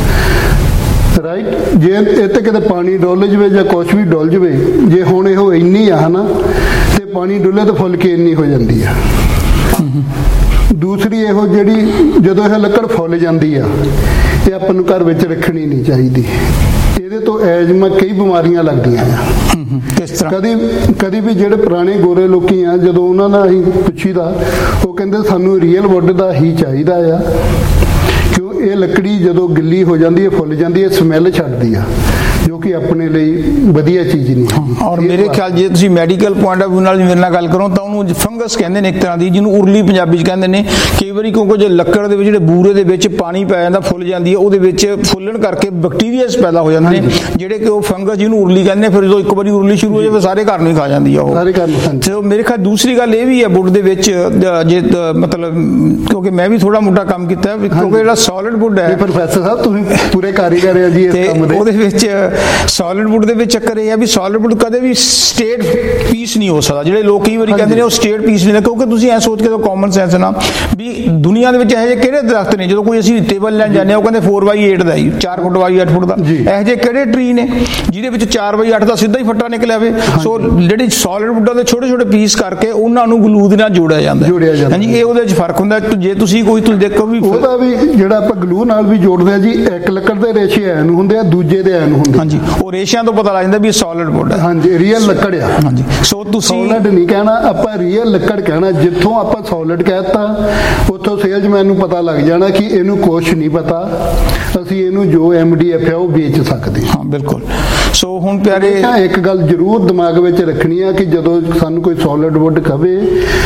ਰਾਈਟ। ਜੇ ਇਹ ਤੇ ਕਿਤੇ ਪਾਣੀ ਡੁੱਲ ਜਾਵੇ ਜਾਂ ਕੁਛ ਵੀ ਡੁੱਲ ਜਾਵੇ, ਜੇ ਹੁਣ ਇਹੋ ਇੰਨੀ ਆ ਹਨਾ, ਤੇ ਪਾਣੀ ਡੁੱਲੇ ਤਾਂ ਫੁੱਲ ਕੇ ਇੰਨੀ ਹੋ ਜਾਂਦੀ ਆ। ਦੂਸਰੀ ਇਹੋ ਜਿਹੜੀ ਜਦੋਂ ਇਹ ਲੱਕੜ ਫੁੱਲ ਜਾਂਦੀ ਆ, ਇਹ ਆਪਾਂ ਨੂੰ ਘਰ ਵਿੱਚ ਰੱਖਣੀ ਨਹੀਂ ਚਾਹੀਦੀ। ਇਹਦੇ ਤੋਂ ਐਜਮਾ ਕਈ ਬਿਮਾਰੀਆਂ ਲੱਗਦੀਆਂ ਆ। ਕਦੀ ਕਦੀ ਵੀ ਜਿਹੜੇ ਪੁਰਾਣੇ ਗੋਰੇ ਲੋਕੀ ਆ, ਜਦੋਂ ਉਹਨਾਂ ਨਾਲ ਅਸੀਂ ਪੁੱਛੀਦਾ, ਉਹ ਕਹਿੰਦੇ ਸਾਨੂੰ ਰੀਅਲ ਵੁੱਡ ਦਾ ਹੀ ਚਾਹੀਦਾ ਆ, ਕਿਉਂ ਇਹ ਲੱਕੜੀ ਜਦੋਂ ਗਿੱਲੀ ਹੋ ਜਾਂਦੀ ਹੈ, ਫੁੱਲ ਜਾਂਦੀ ਹੈ, ਸਮੈਲ ਛੱਡਦੀ ਆ, ਜੋ ਕਿ ਆਪਣੇ ਲਈ ਵਧੀਆ ਚੀਜ਼ ਨਹੀਂ ਹੈ। ਔਰ ਮੇਰੇ ਖਿਆਲ ਜੇ ਤੁਸੀਂ ਮੈਡੀਕਲ ਪੁਆਇੰਟ ਆਫ ਵਿਊ ਨਾਲ ਮੇਰੇ ਨਾਲ ਗੱਲ ਕਰੋ ਤਾਂ ਉਹਨੂੰ ਫੰਗਸ ਕਹਿੰਦੇ ਨੇ, ਇੱਕ ਤਰ੍ਹਾਂ ਦੀ, ਜਿਹਨੂੰ ਉਰਲੀ ਪੰਜਾਬੀ 'ਚ ਕਹਿੰਦੇ ਨੇ। ਕਈ ਵਾਰੀ ਕਿਉਂਕਿ ਜੇ ਲੱਕੜ ਦੇ ਵਿੱਚ ਜਿਹੜੇ ਬੂਰੇ ਦੇ ਵਿੱਚ ਪਾਣੀ ਪੈ ਜਾਂਦਾ, ਫੁੱਲ ਜਾਂਦੀ ਹੈ, ਉਹਦੇ ਵਿੱਚ ਫੁੱਲਣ ਕਰਕੇ ਬੈਕਟੀਰੀਆਸ ਪੈਦਾ ਹੋ ਜਾਂਦੇ ਨੇ, ਜਿਹੜੇ ਕਿ ਉਹ ਫੰਗਸ ਜਿਹਨੂੰ ਉਰਲੀ ਕਹਿੰਦੇ। ਫਿਰ ਜਦੋਂ ਇੱਕ ਵਾਰੀ ਉਰਲੀ ਸ਼ੁਰੂ ਹੋ ਜਾਵੇ, ਸਾਰੇ ਘਰ ਨੂੰ ਹੀ ਖਾ ਜਾਂਦੀ ਆ ਉਹ, ਸਾਰੇ ਘਰ ਨੂੰ। ਤੇ ਮੇਰੇ ਖਿਆਲ ਦੂਸਰੀ ਗੱਲ ਇਹ ਵੀ ਹੈ ਵੁੱਡ ਦੇ ਵਿੱਚ, ਜੇ ਮਤਲਬ ਕਿਉਂਕਿ ਮੈਂ ਵੀ ਥੋੜਾ ਮੋਟਾ ਕੰਮ ਕੀਤਾ, ਕਿਉਂਕਿ ਜਿਹੜਾ ਸੋਲਿਡ ਵੁੱਡ ਹੈ, ਪ੍ਰੋਫੈਸਰ ਸਾਹਿਬ ਤੁਸੀਂ ਪੂਰੇ ਕਾਰੀਗਰ ਆ ਜੀ ਇਸ ਕੰਮ ਦੇ, ਉਹਦੇ ਵਿੱਚ ਸੋਲਿਡ ਵੁੱਡ ਦੇ ਵਿੱਚ ਚੱਕਰ ਇਹ ਆ ਵੀ ਸੋਲਿਡ ਵੁੱਡ ਕਦੇ ਵੀ ਸਟੇਟ ਪੀਸ ਨਹੀਂ ਹੋ ਸਕਦਾ। ਜਿਹੜੇ ਲੋਕ ਕਈ ਵਾਰੀ ਕਹਿੰਦੇ ਨੇ ਉਹ ਸਟੇਟ ਪੀਸ ਨਹੀਂ, ਕਿਉਂਕਿ ਤੁਸੀਂ ਐ ਸੋਚ ਕੇ ਤਾਂ ਕਾਮਨ ਸੈਂਸ ਨਾ ਵੀ ਦੁਨੀਆ ਦੇ ਵਿੱਚ ਇਹੋ ਜਿਹੇ ਕਿਹੜੇ ਦਰਖਤ ਨੇ, ਜਦੋਂ ਕੋਈ ਅਸੀਂ ਟੇਬਲ ਲੈਣ ਜਾਂਦੇ ਹਾਂ ਉਹ ਕਹਿੰਦੇ ਫੋਰ ਬਾਈ ਏਟ ਦਾ ਜੀ, ਚਾਰ ਫੁੱਟ ਬਾਈ ਅੱਠ ਫੁੱਟ ਦਾ, ਇਹੋ ਜਿਹੇ ਕਿਹੜੇ ਟਰੀ ਨੇ ਜਿਹਦੇ ਵਿੱਚ ਚਾਰ ਬਾਈ ਅੱਠ ਦਾ ਸਿੱਧਾ ਹੀ ਫੱਟਾ ਨਿਕਲਿਆ ਹੋਵੇ। ਸੋ ਜਿਹੜੀ ਸੋਲਿਡ ਵੁੱਡਾਂ ਦੇ ਛੋਟੇ ਛੋਟੇ ਪੀਸ ਕਰਕੇ ਉਹਨਾਂ ਨੂੰ ਗਲੂ ਦੇ ਨਾਲ ਜੋੜਿਆ ਜਾਂਦਾ ਹਾਂਜੀ, ਇਹ ਉਹਦੇ ਵਿੱਚ ਫਰਕ ਹੁੰਦਾ। ਜੇ ਤੁਸੀਂ ਕੋਈ ਤੁਸੀਂ ਦੇਖੋ ਵੀ ਉਹਦਾ ਵੀ ਜਿਹੜਾ ਆਪਾਂ ਗਲੂ ਨਾਲ ਵੀ ਜੋੜਦੇ ਆ ਜੀ, ਇੱਕ ਲੱਕੜ ਦੇ ਰੇਸ਼ੇ ਐ ਨੂੰ ਹੁੰਦੇ ਆ, ਦੂਜੇ ਦੇ ਐ ਨੂੰ ਹੁੰਦੇ ਹਾਂਜੀ, ਉਹ ਰੇਸ਼ਿਆਂ ਤੋਂ ਪਤਾ ਲੱਗ ਜਾਂਦਾ ਵੀ ਸੋਲਿਡ ਵੁੱਡ ਹੈ ਹਾਂਜੀ, ਰੀਅਲ ਲੱਕੜ ਆ ਹਾਂਜੀ। ਸੋ ਤੁਸੀਂ ਸੋਲਿਡ ਨਹੀਂ ਕਹਿਣਾ, ਆਪਾਂ ਰੀਅਲ ਲੱਕੜ ਕਹਿਣਾ। ਜਿੱਥੋਂ ਆਪਾਂ ਸੋਲਿਡ ਕਹਿਤਾ ਉੱਥੋਂ ਸੇਲਜ਼ਮੈਨ ਨੂੰ ਪਤਾ ਲੱਗ ਜਾਣਾ ਕਿ ਇਹਨੂੰ ਕੁਛ ਨਹੀਂ ਪਤਾ, ਅਸੀਂ ਇਹਨੂੰ ਜੋ ਐਮ ਡੀ ਐਫ ਹੈ ਉਹ ਵੇਚ ਸਕਦੇ ਹਾਂ। ਬਿਲਕੁਲ। ਸੋ ਹੁਣ ਪਿਆਰੇ ਇੱਕ ਗੱਲ ਜ਼ਰੂਰ ਦਿਮਾਗ ਵਿੱਚ ਰੱਖਣੀ ਆ ਕਿ ਜਦੋਂ ਸਾਨੂੰ ਕੋਈ ਸੋਲਿਡ ਵੁੱਡ ਕਵੇ,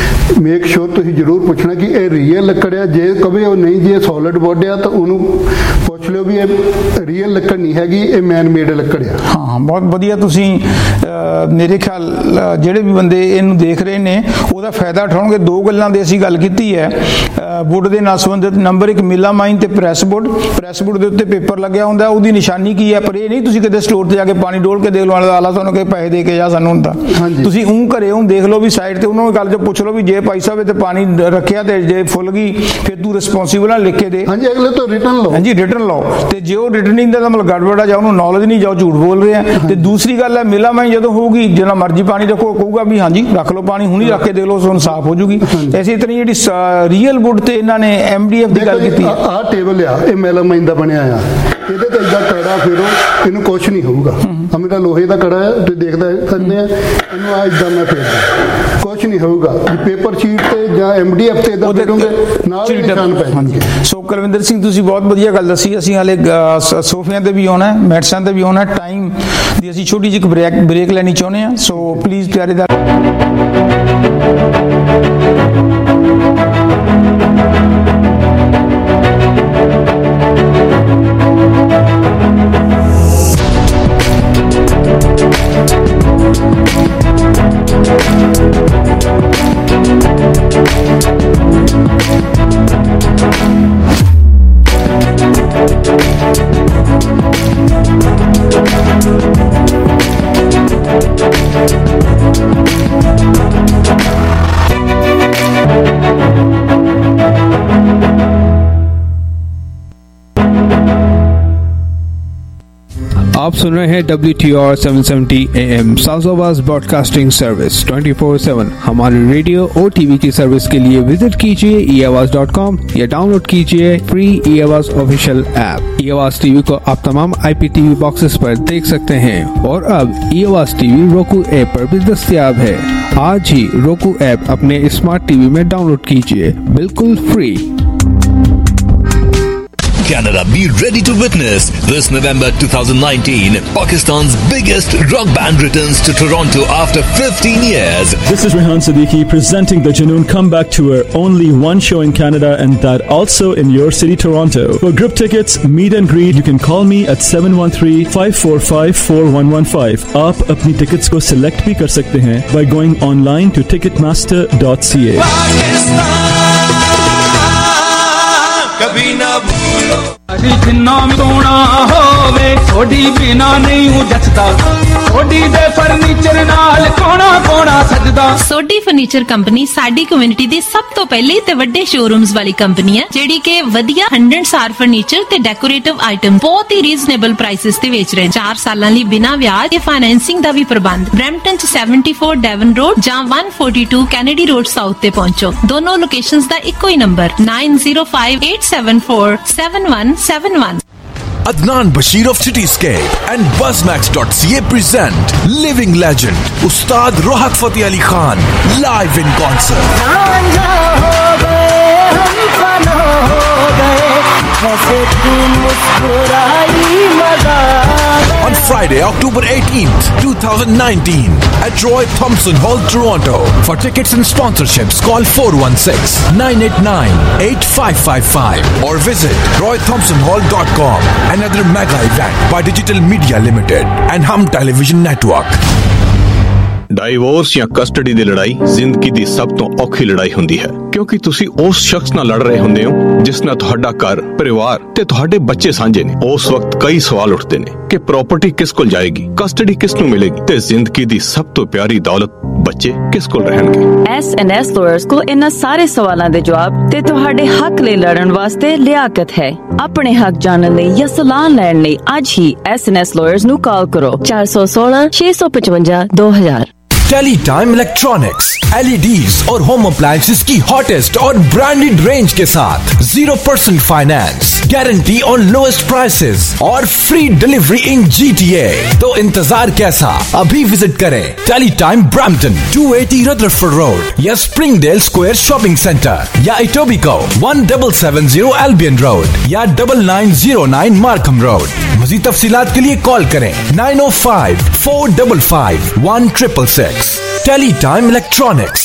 ਮੇਕ ਸ਼ੋਰ ਤੁਸੀਂ ਜ਼ਰੂਰ ਪੁੱਛਣਾ ਕਿ ਇਹ ਰੀਅਲ ਲੱਕੜ ਆ। ਜੇ ਕਵੇ ਉਹ ਨਹੀਂ ਜੀ ਇਹ ਸੋਲਿਡ ਵੁੱਡ ਆ ਤਾਂ ਉਹਨੂੰ ਪੁੱਛ ਲਿਓ ਵੀ ਇਹ ਰੀਅਲ ਲੱਕੜ ਨਹੀਂ ਹੈਗੀ, ਇਹ ਮੈਨ ਮੇਡ ਲੱਕੜ ਆ। ਹਾਂ, ਬਹੁਤ ਵਧੀਆ। ਤੁਸੀਂ ਮੇਰੇ ਖਿਆਲ ਜਿਹੜੇ ਵੀ ਬੰਦੇ ਇਹਨੂੰ ਦੇਖ ਰਹੇ ਨੇ ਉਹਦਾ ਫਾਇਦਾ ਉਠਾਉਣਗੇ। ਦੋ ਗੱਲਾਂ ਦੀ ਅਸੀਂ ਗੱਲ ਕੀਤੀ ਹੈ ਵੁੱਡ ਦੇ ਨਾਲ ਸੰਬੰਧਿਤ। ਨੰਬਰ ਇੱਕ ਮਿਲਾਮਾਈਨ ਤੇ ਪ੍ਰੈਸ ਵੁੱਡ। ਪ੍ਰੈਸ ਵੁੱਡ ਦੇ ਉੱਤੇ ਪੇਪਰ ਲੱਗਿਆ ਹੁੰਦਾ, ਉਹਦੀ ਨਿਸ਼ਾਨੀ ਕੀ ਹੈ, ਪਰ ਇਹ ਨਹੀਂ ਤੁਸੀਂ ਕਿਤੇ ਸਟੋਰ ਤੇ ਜਾ ਕੇ ਪਾਣੀ ਡੋਲ ਕੇ ਦੇਖ ਲਓ ਆਲਾ ਤੁਹਾਨੂੰ ਕਿ ਪੈਸੇ ਦੇ ਕੇ ਜਾ ਸਾਨੂੰ ਹੁੰਦਾ। ਤੁਸੀਂ ਉਹ ਘਰੇ ਉਹ ਦੇਖ ਲਓ ਵੀ ਸਾਈਡ ਤੇ ਉਹਨਾਂ ਨੂੰ ਗੱਲ ਚ ਪੁੱਛ ਲਓ ਵੀ ਜੇ ਪੈਸਾ ਹੋਵੇ ਤੇ ਪਾਣੀ ਰੱਖਿਆ ਤੇ ਜੇ ਫੁੱਲ ਗਈ ਫਿਰ ਤੂੰ ਰਿਸਪੌਂਸੀਬਲ ਆ, ਲਿਖ ਕੇ ਦੇ ਹਾਂਜੀ, ਅਗਲੇ ਤੋਂ ਰਿਟਰਨ ਲਓ ਹਾਂਜੀ, ਰਿਟਰਨ ਲਓ। ਤੇ ਜੇ ਉਹ ਰਿਟਰਨਿੰਗ ਦਾ ਮਤਲਬ ਗੜਬੜ ਆ ਜਾਂ ਉਹਨੂੰ ਨੌਲੇਜ ਨਹੀਂ ਜਾਂ ਝੂਠ ਬੋਲ ਰਹੇ ਆ। ਤੇ ਦੂਸਰੀ ਗੱਲ ਹੈ ਮਿਲਾਮਾਈਨ ਜਦੋਂ ਹੋਊਗੀ ਜਿੰਨਾ ਮਰਜ਼ੀ ਪਾਣੀ ਰੱਖੋ, ਕਹੂਗਾ ਵੀ ਹਾਂਜੀ ਰੱਖ ਲਓ ਪਾਣੀ, ਹੁਣੀ ਰੱਖ ਕੇ ਦੇਖ ਲਓ, ਤੁਹਾਨੂੰ ਸਾਫ਼ ਹੋ ਜੂਗੀ। ਐਸੀ ਤਰ੍ਹਾਂ ਜਿਹੜੀ ਰੀਅਲ ਵੁੱਡ ਤੇ ਇਹਨਾਂ ਨੇ ਐਮ ਡੀ ਐਫ ਦੀ ਗੱਲ ਕੀਤੀ। ਆਹ ਟੇਬਲ ਆ ਇਹ ਮਿਲਾਮਾਈਨ ਦਾ ਬਣਿਆ ਆ, ਇਹਦੇ ਤੇ ਏਦਾਂ ਕੜਾ ਫੇਰੋ ਇਹਨੂੰ ਕੁਛ ਨਹੀਂ ਹੋਊਗਾ। ਆ ਮੇਰਾ ਲੋਹੇ ਦਾ ਕੜਾ ਹੈ, ਤੁਸੀਂ ਦੇਖਦਾ ਸਕਦੇ ਆ, ਇਹਨੂੰ ਆ ਏਦਾਂ ਮੈਂ ਫੇਰਦਾ ਕੁਛ ਨਹੀਂ ਹੋਊਗਾ। ਪੇਪਰ ਸ਼ੀਟ ਤੇ ਜਾਂ ਐਮ ਡੀ ਐਫ ਤੇ ਏਦਾਂ ਫੇਰੋਗੇ ਨਾਲ ਨਿਸ਼ਾਨ ਪੈ ਜਾਣਗੇ। ਸੋ ਕੁਲਵਿੰਦਰ ਸਿੰਘ ਤੁਸੀਂ ਬਹੁਤ ਵਧੀਆ ਗੱਲ ਦੱਸੀ। ਅਸੀਂ ਹਾਲੇ ਸੋਫਿਆਂ ਤੇ ਵੀ ਆਉਣਾ, ਮੈਟਸਾਂ ਤੇ ਵੀ ਆਉਣਾ। ਟਾਈਮ ਦੀ ਅਸੀਂ ਛੋਟੀ ਜਿਹੀ ਬ੍ਰੇਕ ਬ੍ਰੇਕ ਲੈਣੀ ਚਾਹੁੰਦੇ ਹਾਂ। ਸੋ ਪਲੀਜ਼ ਪਿਆਰੇ ਦਾ आप सुन रहे हैं W T R seven seventy A M south broadcasting service twenty four seven. हमारे रेडियो और टीवी की सर्विस के लिए विजिट कीजिए ई आवाज डॉट कॉम या डाउनलोड कीजिए free E Awaaz official app. E Awaaz TV को आप तमाम आई पी टीवी बॉक्सेस पर देख सकते हैं और अब ई आवाज टीवी रोकू ऐप पर भी दस्तयाब है। आज ही रोकू ऐप अपने स्मार्ट टीवी में डाउनलोड कीजिए बिल्कुल free. Canada, be ready to witness this November twenty nineteen. Pakistan's biggest rock band returns to Toronto after fifteen years. This is Rehan Siddiqui presenting the Junoon Comeback Tour. Only one show in Canada and that also in your city, Toronto. For group tickets, meet and greet, you can call me at seven one three, five four five, four one one five. आप अपनी tickets को select भी कर सकते हैं by going online to ticketmaster dot c a. कभी ना भूलो जिन्ना सोना होवे थोड़ी बिना नहीं जचदा सोडी दे फर्नीचर नाल कोना कोना सजदा। सोडी फर्नीचर कंपनी साडी कम्युनिटी दी सब तो पहले ते वड्डे शोरूम्स वाली कंपनी है जेडी के वधिया हंड्रेड स्टार फर्नीचर ते डेकोरेटिव आइटम बहुत ही रीजनेबल प्राइसेस ते बेच रहे हैं। चार सालां लई बिना ब्याज ते फाइनेंसिंग दा भी प्रबंध। ब्रैम्पटन च सेवेंटी फोर डेवन रोड जां one forty two Kennedy road south ते पहुंचो। दोनों लोकेशंस दा इक्को ही number nine zero five eight seven four seven one seven one. Adnan Bashir of Cityscape and Buzzmax dot c a present living legend Ustad Rohat Fateh Ali Khan live in concert. On Friday, October eighteenth, twenty nineteen at Roy Thompson Hall, Toronto. For tickets and sponsorships, call four one six, nine eight nine, eight five five five or visit roy thompson hall dot com. Another mega event by Digital Media Limited and Hum Television Network. Divorce ਜਾਂ custody ਦੀ ਲੜਾਈ ਜ਼ਿੰਦਗੀ ਦੀ ਸਭ ਤੋਂ ਔਖੀ ਲੜਾਈ ਹੁੰਦੀ ਹੈ, ਕਿਉਂਕਿ ਤੁਸੀਂ ਉਸ ਸ਼ਖਸ ਨਾਲ ਲੜ ਰਹੇ ਹੁੰਦੇ ਹੋ ਜਿਸ ਨਾਲ ਤੁਹਾਡਾ ਘਰ, ਪਰਿਵਾਰ ਤੇ ਤੁਹਾਡੇ ਬੱਚੇ ਸਾਂਝੇ ਨੇ। ਉਸ ਵਕਤ ਕਈ ਸਵਾਲ ਉੱਠਦੇ ਨੇ ਕਿ ਪ੍ਰਾਪਰਟੀ ਕਿਸ ਕੋਲ ਜਾਏਗੀ, ਕਸਟਡੀ ਕਿਸ ਨੂੰ ਮਿਲੇਗੀ ਤੇ ਜ਼ਿੰਦਗੀ ਦੀ ਸਭ ਤੋਂ ਪਿਆਰੀ ਦੌਲਤ ਬੱਚੇ ਕਿਸ ਕੋਲ ਰਹਿਣਗੇ। ਐਸ ਐਂਡ ਐਸ ਲਾਇਰਸ ਕੋਲ ਇਹਨਾਂ ਸਾਰੇ ਸਵਾਲਾਂ ਦੇ ਜਵਾਬ ਤੇ ਤੁਹਾਡੇ ਹੱਕ ਲਈ ਲੜਨ ਵਾਸਤੇ ਲਿਆਕਤ ਹੈ। ਆਪਣੇ ਹੱਕ ਜਾਣਨ ਲਈ ਜਾਂ ਸਲਾਹ ਲੈਣ ਲਈ ਅੱਜ ਹੀ ਐਸ ਐਂਡ ਐਸ ਲਾਇਰਸ ਨੂੰ ਕਾਲ ਕਰੋ ਚਾਰ ਸੌ सोलह छह सौ पचवंजा दो हजार। टेलीटाइम इलेक्ट्रॉनिक्स एल ई डीज और होम अप्लायंसेस की हॉटेस्ट और ब्रांडेड रेंज के साथ जीरो परसेंट फाइनेंस, गारंटी और लोएस्ट प्राइसेस और free delivery in G T A. तो इंतजार कैसा, अभी विजिट करें टेलीटाइम ब्रैम्पटन दो सौ अस्सी रदरफोर्ड रोड या स्प्रिंगडेल स्क्वायर शॉपिंग सेंटर या Etobicoke one double seven zero Albion road या double nine zero nine Markham road. मज़ीद तफसीलात के लिए कॉल करें nine O five four double five one triple six. Teletime electronics.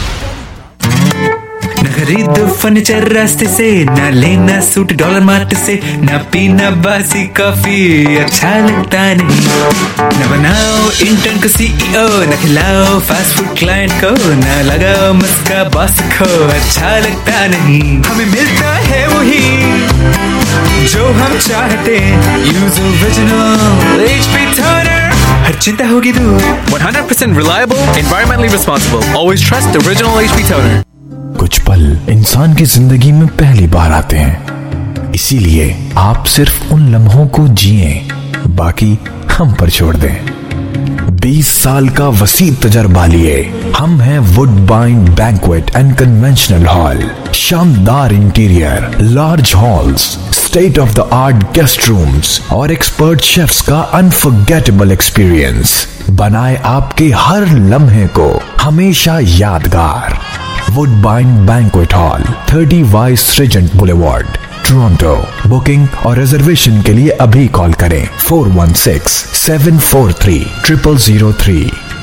न खरीदो फर्नीचर रास्ते से, न लेना सूट डॉलर मार्ट से, न पीना बासी कॉफी अच्छा लगता नहीं, न बनाओ इंटर्न को सी ई ओ, न खिलाओ फास्ट फूड क्लाइंट को, न लगाओ मस्का बॉस को अच्छा लगता नहीं। हमें मिलता है वही जो हम चाहते, use original H P toner, हर चिंता होगी दूर। one hundred percent reliable, environmentally responsible, always trust original H P toner। कुछ पल इंसान की जिंदगी में पहली बार आते हैं, इसीलिए आप सिर्फ उन लम्हों को जिए, बाकी हम पर छोड़ दें। बीस साल का वसी तजर्बा लिए हम हैं Woodbine banquet and conventional hall. शानदार interior, large halls, state of the art guest rooms और एक्सपर्ट शेफ्स का अनफॉरगेटेबल एक्सपीरियंस बनाए आपके हर लम्हे को हमेशा यादगार। Woodbine banquet hall, thirty Vice Regent Boulevard, Toronto. Booking और रिजर्वेशन के लिए अभी कॉल करें four one six seven four three triple zero three.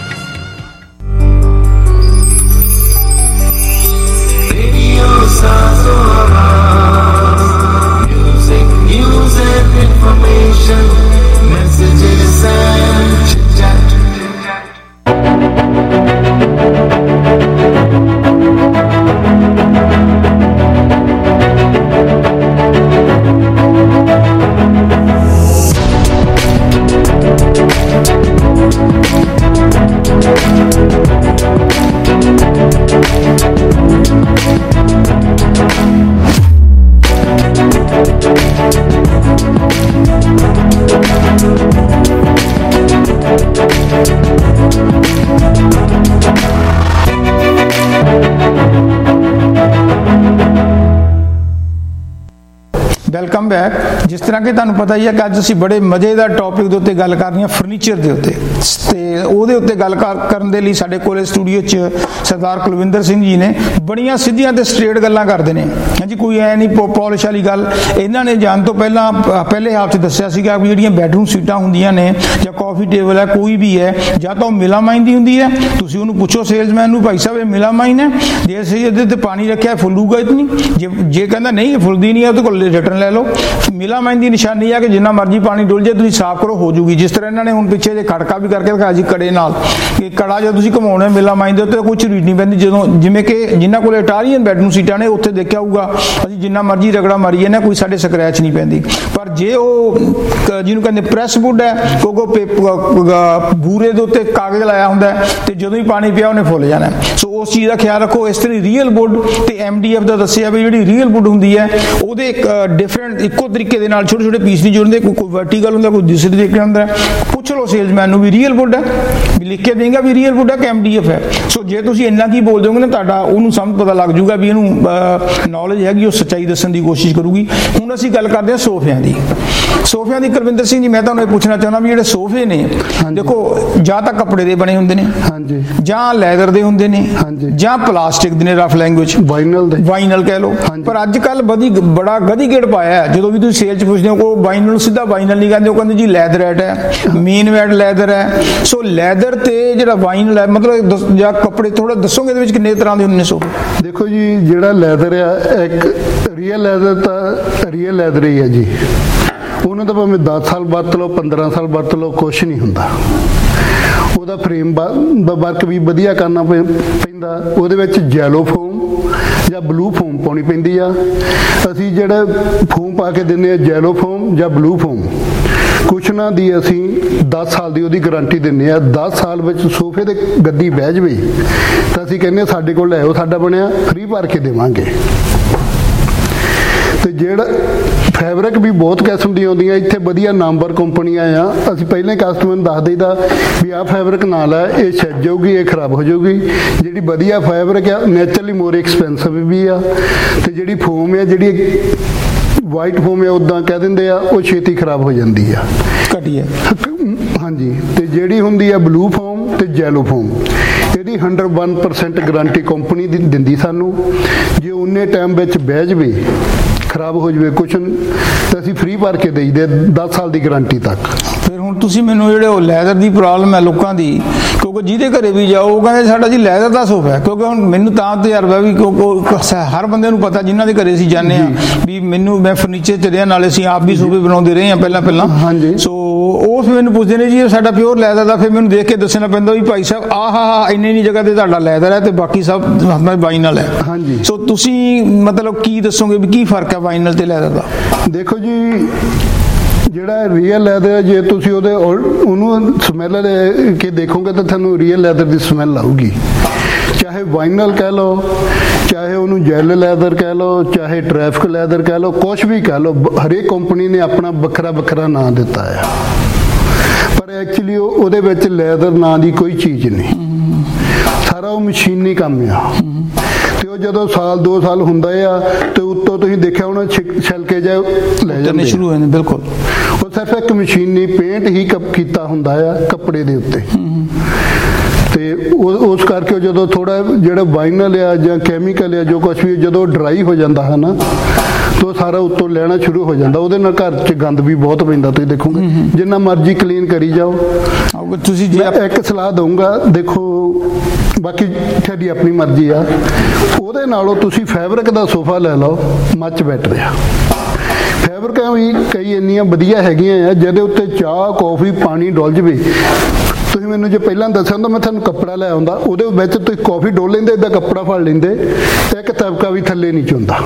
Welcome back. ਜਿਸ ਤਰ੍ਹਾਂ ਕਿ ਤੁਹਾਨੂੰ ਪਤਾ ਹੀ ਹੈ ਕਿ ਅੱਜ ਅਸੀਂ ਬੜੇ ਮਜ਼ੇਦਾਰ ਟੌਪਿਕ ਦੇ ਉੱਤੇ ਗੱਲ ਕਰਨੀ ਹੈ, ਫਰਨੀਚਰ ਦੇ ਉੱਤੇ, ਤੇ ਉਹਦੇ ਉੱਤੇ ਗੱਲ ਕਰਨ ਦੇ ਲਈ ਸਾਡੇ ਕੋਲੇ ਸਟੂਡੀਓ 'ਚ ਸਰਦਾਰ ਕੁਲਵਿੰਦਰ ਸਿੰਘ ਜੀ ਨੇ। ਬੜੀਆਂ ਸਿੱਧੀਆਂ ਤੇ ਸਟ੍ਰੇਟ ਗੱਲਾਂ ਕਰਦੇ ਨੇ ਹਾਂਜੀ, ਕੋਈ ਐ ਨਹੀਂ ਪੋਲਿਸ਼ ਵਾਲੀ ਗੱਲ। ਇਹਨਾਂ ਨੇ ਜਾਣ ਤੋਂ ਪਹਿਲਾਂ ਪਹਿਲੇ ਹਾਫ 'ਚ ਦੱਸਿਆ ਸੀਗਾ ਵੀ ਜਿਹੜੀਆਂ ਬੈਡਰੂਮ ਸੀਟਾਂ ਹੁੰਦੀਆਂ ਨੇ ਜਾਂ ਕਾਫੀ ਟੇਬਲ ਹੈ, ਕੋਈ ਵੀ ਹੈ, ਜਾਂ ਤਾਂ ਉਹ ਮਿਲਾਮਾਈਨ ਦੀ ਹੁੰਦੀ ਹੈ। ਤੁਸੀਂ ਉਹਨੂੰ ਪੁੱਛੋ ਸੇਲਸਮੈਨ ਨੂੰ, ਭਾਈ ਸਾਹਿਬ ਇਹ ਮਿਲਾਮਾਈਨ ਹੈ, ਜੇ ਅਸੀਂ ਇਹਦੇ ਤੇ ਪਾਣੀ ਰੱਖਿਆ ਫੁੱਲੂਗਾ ਇਤਨੀ, ਜੇ ਜੇ ਕਹਿੰਦਾ ਨਹੀਂ ਫੁੱਲਦੀ ਨਹੀਂ ਹੈ ਉਹਦੇ ਕੋਲ ਰਿਟਰਨ ਲੈ ਲਓ। ਮਿਲਾਮਾਈਨ ਦੀ ਨਿਸ਼ਾਨੀ ਆ ਕਿ ਜਿੰਨਾ ਮਰਜ਼ੀ ਪਾਣੀ ਡੁੱਲ ਜੇ ਤੁਸੀਂ ਸਾਫ਼ ਕਰੋ ਹੋ ਜੂਗੀ। ਜਿਸ ਤਰ੍ਹਾਂ ਇਹਨਾਂ ਨੇ ਹੁਣ ਪਿੱਛੇ ਜੇ ਖੜਕਾ ਵੀ ਕਰਕੇ ਦਿਖਾਇਆ ਜੀ ਕੜੇ ਨਾਲ, ਕਿ ਕੜਾ ਜਦੋਂ ਤੁਸੀਂ ਘਮਾਉਣੇ ਮਿਲਾਮਾਈਨ ਦੇ ਉੱਤੇ ਕੁਛ ਰੀਡ ਨਹੀਂ ਪੈਂਦੀ। ਜਦੋਂ ਜਿਵੇਂ ਕਿ ਜਿਨ੍ਹਾਂ ਕੋਲ ਇਟਾਲੀਅਨ ਬੈਡਰੂਮ ਸੀਟਾਂ ਨੇ ਉੱਥੇ ਦੇਖਿਆ ਹੋਊਗਾ ਅਸੀਂ ਜਿੰਨਾ ਮਰਜ਼ੀ ਰਗੜਾ ਮਾਰੀਏ ਨਾ ਕੋਈ ਸਾਡੇ ਸਕਰੈਚ ਨਹੀਂ ਪੈਂਦੀ। ਪਰ ਜੇ ਉਹ ਜਿਹਨੂੰ ਕਹਿੰਦੇ ਪ੍ਰੈਸ ਵੁੱਡ ਹੈ, ਕਿਉਂਕਿ ਬੂਰੇ ਦੇ ਉੱਤੇ ਕਾਗਜ਼ ਲਾਇਆ ਹੁੰਦਾ ਤੇ ਜਦੋਂ ਹੀ ਪਾਣੀ ਪਿਆ ਉਹਨੇ ਫੁੱਲ ਜਾਣਾ। ਸੋ ਉਸ ਚੀਜ਼ ਦਾ ਖਿਆਲ ਰੱਖੋ। ਇਸ ਤਰ੍ਹਾਂ ਰੀਅਲ ਵੁੱਡ ਤੇ ਐਮ ਡੀ ਐਫ ਦਾ ਦੱਸਿਆ ਵੀ ਜਿਹੜੀ ਰੀਅਲ ਵੁੱਡ ਹੁੰਦੀ ਹੈ ਉਹਦੇ ਇੱਕ ਡਿਫਰੈਂਟ ਇੱਕੋ ਤਰੀਕੇ ਦੇ ਨਾਲ ਛੋਟੇ ਛੋਟੇ ਪੀਸ ਨਹੀਂ ਜੁੜਦੇ, ਕੋਈ ਕੋਈ ਵਰਟੀਕਲ ਹੁੰਦਾ, ਕੋਈ ਦੂਸਰੇ ਤਰੀਕੇ ਹੁੰਦਾ। ਪੁੱਛ ਲਓ ਸੇਲਸਮੈਨ ਨੂੰ ਵੀ ਰੀਅਲ ਵੁੱਡ ਹੈ, ਵੀ ਲਿਖ ਕੇ ਦੇਗਾ ਵੀ ਰੀਅਲ ਵੁੱਡ ਹੈ ਕਿ ਐਮ ਡੀ ਐਫ ਹੈ। ਸੋ ਜੇ ਤੁਸੀਂ ਇੰਨਾ ਕੀ ਬੋਲ ਦੋਗੇ ਨਾ ਤੁਹਾਡਾ ਉਹਨੂੰ ਸਮਝ ਪਤਾ ਲੱਗ ਜੂਗਾ ਵੀ ਇਹਨੂੰ ਨੌਲੇਜ ਹੈਗੀ, ਉਹ ਸੱਚਾਈ ਦੱਸਣ ਦੀ ਕੋਸ਼ਿਸ਼ ਕਰੂਗੀ। ਹੁਣ ਅਸੀਂ ਗੱਲ ਕਰਦੇ ਹਾਂ ਸੋਫਿਆਂ ਦੀ। ਸੋਫਿਆਂ ਦੀ ਕੁਲਵਿੰਦਰ ਸਿੰਘ ਜੀ ਮੈਂ ਤੁਹਾਨੂੰ ਇਹ ਪੁੱਛਣਾ ਚਾਹੁੰਦਾ ਵੀ ਜਿਹੜੇ ਸੋਫੇ ਨੇ ਦੇਖੋ ਜਾਂ ਤਾਂ ਕੱਪੜੇ ਦੇ ਬਣੇ ਹੁੰਦੇ ਨੇ ਹਾਂਜੀ, ਜਾਂ ਲੈਦਰ ਦੇ ਹੁੰਦੇ ਨੇ ਹਾਂਜੀ, ਜਾਂ ਪਲਾਸਟਿਕ ਦੇ ਨੇ, ਰਫ ਲੈਂਗੁਏਜ ਵਾਈਨਲ ਦੇ ਵਾਈਨਲ ਕਹਿ ਲਓ। ਪਰ ਅੱਜ ਕੱਲ ਬੜੀ ਬੜਾ ਗਧੀ ਗੇੜ ਪਾਇਆ। ਜਦੋਂ ਵੀ ਤੁਸੀਂ ਸੇਲ 'ਚ ਪੁੱਛਦੇ ਹੋ ਉਹ ਵਾਈਨਲ ਸਿੱਧਾ ਵਾਈਨਲ ਨਹੀਂ ਕਹਿੰਦੇ, ਉਹ ਕਹਿੰਦੇ ਜੀ ਲੈਦਰ ਐਟ ਹੈ, ਮੇਨ ਵੈਟ ਲੈਦਰ ਹੈ। ਸੋ ਲੈਦਰ ਤੇ ਜਿਹੜਾ ਵਾਈਨਲ ਹੈ ਮਤਲਬ ਜਾਂ ਕੱਪੜੇ ਥੋੜਾ ਦੱਸੋਗੇ ਇਹਦੇ ਵਿੱਚ ਕਿੰਨੇ ਤਰ੍ਹਾਂ ਦੇ ਹੁੰਦੇ ਨੇ ਸੋਫੇ? ਦੇਖੋ ਜੀ ਜਿਹੜਾ ਲੈਦਰ ਆ ਇੱਕ ਰੀਅਲ ਲੈਦਰ ਤਾਂ ਰੀਅਲ ਲੈਦਰ ਹੀ ਹੈ ਜੀ, ਉਹਨਾਂ ਦਾ ਭਾਵੇਂ ਦਸ ਸਾਲ ਵਰਤ ਲਓ, ਪੰਦਰਾਂ ਸਾਲ ਵਰਤ ਲਓ, ਕੁਛ ਨਹੀਂ ਹੁੰਦਾ। ਉਹਦਾ ਫਰੇਮ ਵਰਕ ਵੀ ਵਧੀਆ ਕਰਨਾ ਪੈਂਦਾ। ਉਹਦੇ ਵਿੱਚ ਜੈਲੋ ਫੋਮ ਜਾਂ ਬਲੂ ਫੋਮ ਪਾਉਣੀ ਪੈਂਦੀ ਆ। ਅਸੀਂ ਜਿਹੜਾ ਫੋਮ ਪਾ ਕੇ ਦਿੰਦੇ ਹਾਂ ਜੈਲੋ ਫੋਮ ਜਾਂ ਬਲੂ ਫੋਮ, ਕੁਸ਼ਨਾਂ ਦੀ ਅਸੀਂ ਦਸ ਸਾਲ ਦੀ ਉਹਦੀ ਗਾਰੰਟੀ ਦਿੰਦੇ ਹਾਂ। ਦਸ ਸਾਲ ਵਿੱਚ ਸੋਫੇ ਦੇ ਗੱਦੀ ਬਹਿ ਜਾਵੇ ਤਾਂ ਅਸੀਂ ਕਹਿੰਦੇ ਸਾਡੇ ਕੋਲ ਲੈ ਆਓ, ਸਾਡਾ ਬਣਿਆ ਫ੍ਰੀ ਭਰ ਕੇ ਦੇਵਾਂਗੇ। ਤੇ ਜਿਹੜਾ ਫੈਬਰਿਕ ਵੀ ਬਹੁਤ ਕਿਸਮ ਦੀਆਂ ਆਉਂਦੀਆਂ ਇੱਥੇ, ਵਧੀਆ ਨਾਮਵਰ ਕੰਪਨੀਆਂ ਆ। ਅਸੀਂ ਪਹਿਲਾਂ ਕਸਟਮਰ ਨੂੰ ਦੱਸ ਦਈਦਾ ਵੀ ਆਹ ਫੈਬਰਿਕ ਨਾਲ ਹੈ, ਇਹ ਛਿੱਜ ਜਾਊਗੀ, ਇਹ ਖਰਾਬ ਹੋ ਜਾਊਗੀ। ਜਿਹੜੀ ਵਧੀਆ ਫੈਬਰਿਕ ਆ ਨੈਚੁਰਲੀ ਮੋਰ ਐਕਸਪੈਂਸਿਵ ਵੀ ਆ, ਤੇ ਜਿਹੜੀ ਫੋਮ ਆ, ਜਿਹੜੀ ਵਾਈਟ ਫੋਮ ਆ ਉੱਦਾਂ ਕਹਿ ਦਿੰਦੇ ਆ, ਉਹ ਛੇਤੀ ਖਰਾਬ ਹੋ ਜਾਂਦੀ ਆ, ਘਟੀਆ। ਹਾਂਜੀ, ਤੇ ਜਿਹੜੀ ਹੁੰਦੀ ਆ ਬਲੂ ਫੋਮ ਤੇ ਜੈਲੋ ਫੋਮ, ਇਹਦੀ hundred one percent guarantee company ਦੀ ਦਿੰਦੀ ਸਾਨੂੰ। ਜੇ ਉਨੇ ਟਾਈਮ ਵਿੱਚ ਬਹਿ ਜਾਵੇ, ਖਰਾਬ ਹੋ ਜਾਵੇ ਕੁਸ਼ਨ, ਤਾਂ ਅਸੀਂ ਫ੍ਰੀ ਭਰ ਕੇ ਦੇਈਦੇ ਦਸ ਸਾਲ ਦੀ ਗਰੰਟੀ ਤੱਕ। ਫਿਰ ਹੁਣ ਤੁਸੀਂ ਮੈਨੂੰ ਜਿਹੜੇ ਉਹ ਲੈਦਰ ਦੀ ਪ੍ਰੋਬਲਮ ਹੈ ਲੋਕਾਂ ਦੀ, ਕਿਉਂਕਿ ਜਿਹਦੇ ਘਰੇ ਵੀ ਜਾਓ ਉਹ ਕਹਿੰਦੇ ਸਾਡਾ ਜੀ ਲੈਦਰ ਦਾ ਸੋਫਾ ਹੈ। ਕਿਉਂਕਿ ਹੁਣ ਮੈਨੂੰ ਤਾਂ ਤਜਰਬਾ ਵੀ ਹਰ ਬੰਦੇ ਨੂੰ ਪਤਾ, ਜਿਨ੍ਹਾਂ ਦੇ ਘਰੇ ਅਸੀਂ ਜਾਂਦੇ ਹਾਂ ਵੀ ਮੈਨੂੰ, ਮੈਂ ਫਰਨੀਚਰ ਚ ਰਿਹਾ, ਨਾਲੇ ਅਸੀਂ ਆਪ ਵੀ ਸੋਫੇ ਬਣਾਉਂਦੇ ਰਹੇ ਹਾਂ ਪਹਿਲਾਂ ਪਹਿਲਾਂ। ਹਾਂਜੀ। ਸੋ ਉਹ ਫਿਰ ਮੈਨੂੰ ਪੁੱਛਦੇ ਨੇ ਜੀ ਸਾਡਾ ਪਿਓਰ ਲੈਦਰ ਦਾ। ਫਿਰ ਮੈਨੂੰ ਦੇਖ ਕੇ ਦੱਸਣਾ ਪੈਂਦਾ ਵੀ ਭਾਈ ਸਾਹਿਬ ਆਹ ਹਾ ਇੰਨੀ ਇੰਨੀ ਜਗ੍ਹਾ ਤੇ ਤੁਹਾਡਾ ਲੈਦਰ ਹੈ ਤੇ ਬਾਕੀ ਸਭ ਵਾਈਨਲ ਹੈ। ਹਾਂਜੀ। ਸੋ ਤੁਸੀਂ ਮਤਲਬ ਕੀ ਦੱਸੋਗੇ ਵੀ ਕੀ ਫਰਕ ਹੈ ਵਾਈਨਲ ਤੇ ਲੈਦਰ ਦਾ? ਦੇਖੋ ਜੀ, ਜਿਹੜਾ ਰੀਅਲ ਲੈਦਰ, ਜੇ ਤੁਸੀਂ ਉਹਦੇ ਉਹਨੂੰ ਸਮੈਲ ਕੇ ਦੇਖੋਗੇ ਤਾਂ ਤੁਹਾਨੂੰ ਰੀਅਲ ਲੈਦਰ ਦੀ ਸਮੈਲ ਆਊਗੀ। ਚਾਹੇ ਵਾਈਨਲ ਕਹਿ ਲਓ, ਚਾਹੇ ਉਹਨੂੰ ਜੈਲ ਲੈਦਰ ਕਹਿ ਲਓ, ਚਾਹੇ ਟ੍ਰੈਫਿਕ ਲੈਦਰ ਕਹਿ ਲਓ, ਕੁਛ ਵੀ ਕਹਿ ਲਓ, ਹਰੇਕ ਕੰਪਨੀ ਨੇ ਆਪਣਾ ਵੱਖਰਾ ਵੱਖਰਾ ਨਾਂ ਦਿੱਤਾ ਆ। ਪਰ ਐਕਚੁਅਲੀ ਉਹਦੇ ਵਿੱਚ ਲੈਦਰ ਨਾਂ ਦੀ ਕੋਈ ਚੀਜ਼ ਨਹੀਂ, ਸਾਰਾ ਉਹ ਮਸ਼ੀਨੀ ਕੰਮ ਆ। ਤੇ ਉਹ ਜਦੋਂ ਸਾਲ ਦੋ ਸਾਲ ਹੁੰਦਾ ਆ ਤੇ ਉੱਤੋਂ ਤੁਸੀਂ ਦੇਖਿਆ ਹੋਣਾ ਛਿਲਕੇ ਜਾ ਲੈ ਜਾਂਦੇ ਸ਼ੁਰੂ ਹੋ ਜਾਂਦੇ। ਬਿਲਕੁਲ, ਉਹ ਸਿਰਫ ਇੱਕ ਮਸ਼ੀਨੀ ਪੇਂਟ ਹੀ ਕੀਤਾ ਹੁੰਦਾ ਆ ਕੱਪੜੇ ਦੇ ਉੱਤੇ। ਤੇ ਉਸ ਕਰਕੇ ਜਦੋਂ ਥੋੜਾ ਜਿਹੜਾ ਵਾਈਨਲ ਆ ਜਾਂ ਕੈਮੀਕਲ ਆ ਜੋ ਕੁਛ ਵੀ, ਜਦੋਂ ਡਰਾਈ ਹੋ ਜਾਂਦਾ ਹੈ ਨਾ, ਤਾਂ ਸਾਰਾ ਉੱਤੋਂ ਲੈਣਾ ਸ਼ੁਰੂ ਹੋ ਜਾਂਦਾ। ਉਹਦੇ ਨਾਲ ਘਰ 'ਚ ਗੰਦ ਵੀ ਬਹੁਤ ਪੈਂਦਾ। ਤੁਸੀਂ ਦੇਖੋਗੇ ਜਿੰਨਾ ਮਰਜ਼ੀ ਕਲੀਨ ਕਰੀ ਜਾਓ। ਤੁਸੀਂ ਜੇ ਇੱਕ ਸਲਾਹ ਦਊਂਗਾ, ਦੇਖੋ ਬਾਕੀ ਤੁਹਾਡੀ ਆਪਣੀ ਮਰਜ਼ੀ ਆ, ਉਹਦੇ ਨਾਲੋਂ ਤੁਸੀਂ ਫੈਬਰਿਕ ਦਾ ਸੋਫਾ ਲੈ ਲਓ, ਮੱਚ ਬੈਟਰ ਆ। ਫੈਬਰਿਕਾਂ ਵੀ ਕਈ ਇੰਨੀਆਂ ਵਧੀਆ ਹੈਗੀਆਂ ਆ ਜਿਹਦੇ ਉੱਤੇ ਚਾਹ, ਕੌਫੀ, ਪਾਣੀ ਡੁੱਲ ਜਾਵੇ। ਤੁਸੀਂ ਮੈਨੂੰ ਜੇ ਪਹਿਲਾਂ ਦੱਸਿਆ ਹੁੰਦਾ ਮੈਂ ਤੁਹਾਨੂੰ ਕੱਪੜਾ ਲੈ ਆਉਂਦਾ, ਉਹਦੇ ਵਿੱਚ ਤੁਸੀਂ ਕੌਫੀ ਡੋਲ ਲੈਂਦੇ, ਇੱਦਾਂ ਕੱਪੜਾ ਫੜ ਲੈਂਦੇ, ਇੱਕ ਤਬਕਾ ਵੀ ਥੱਲੇ ਨਹੀਂ ਚੁੰਦਾ।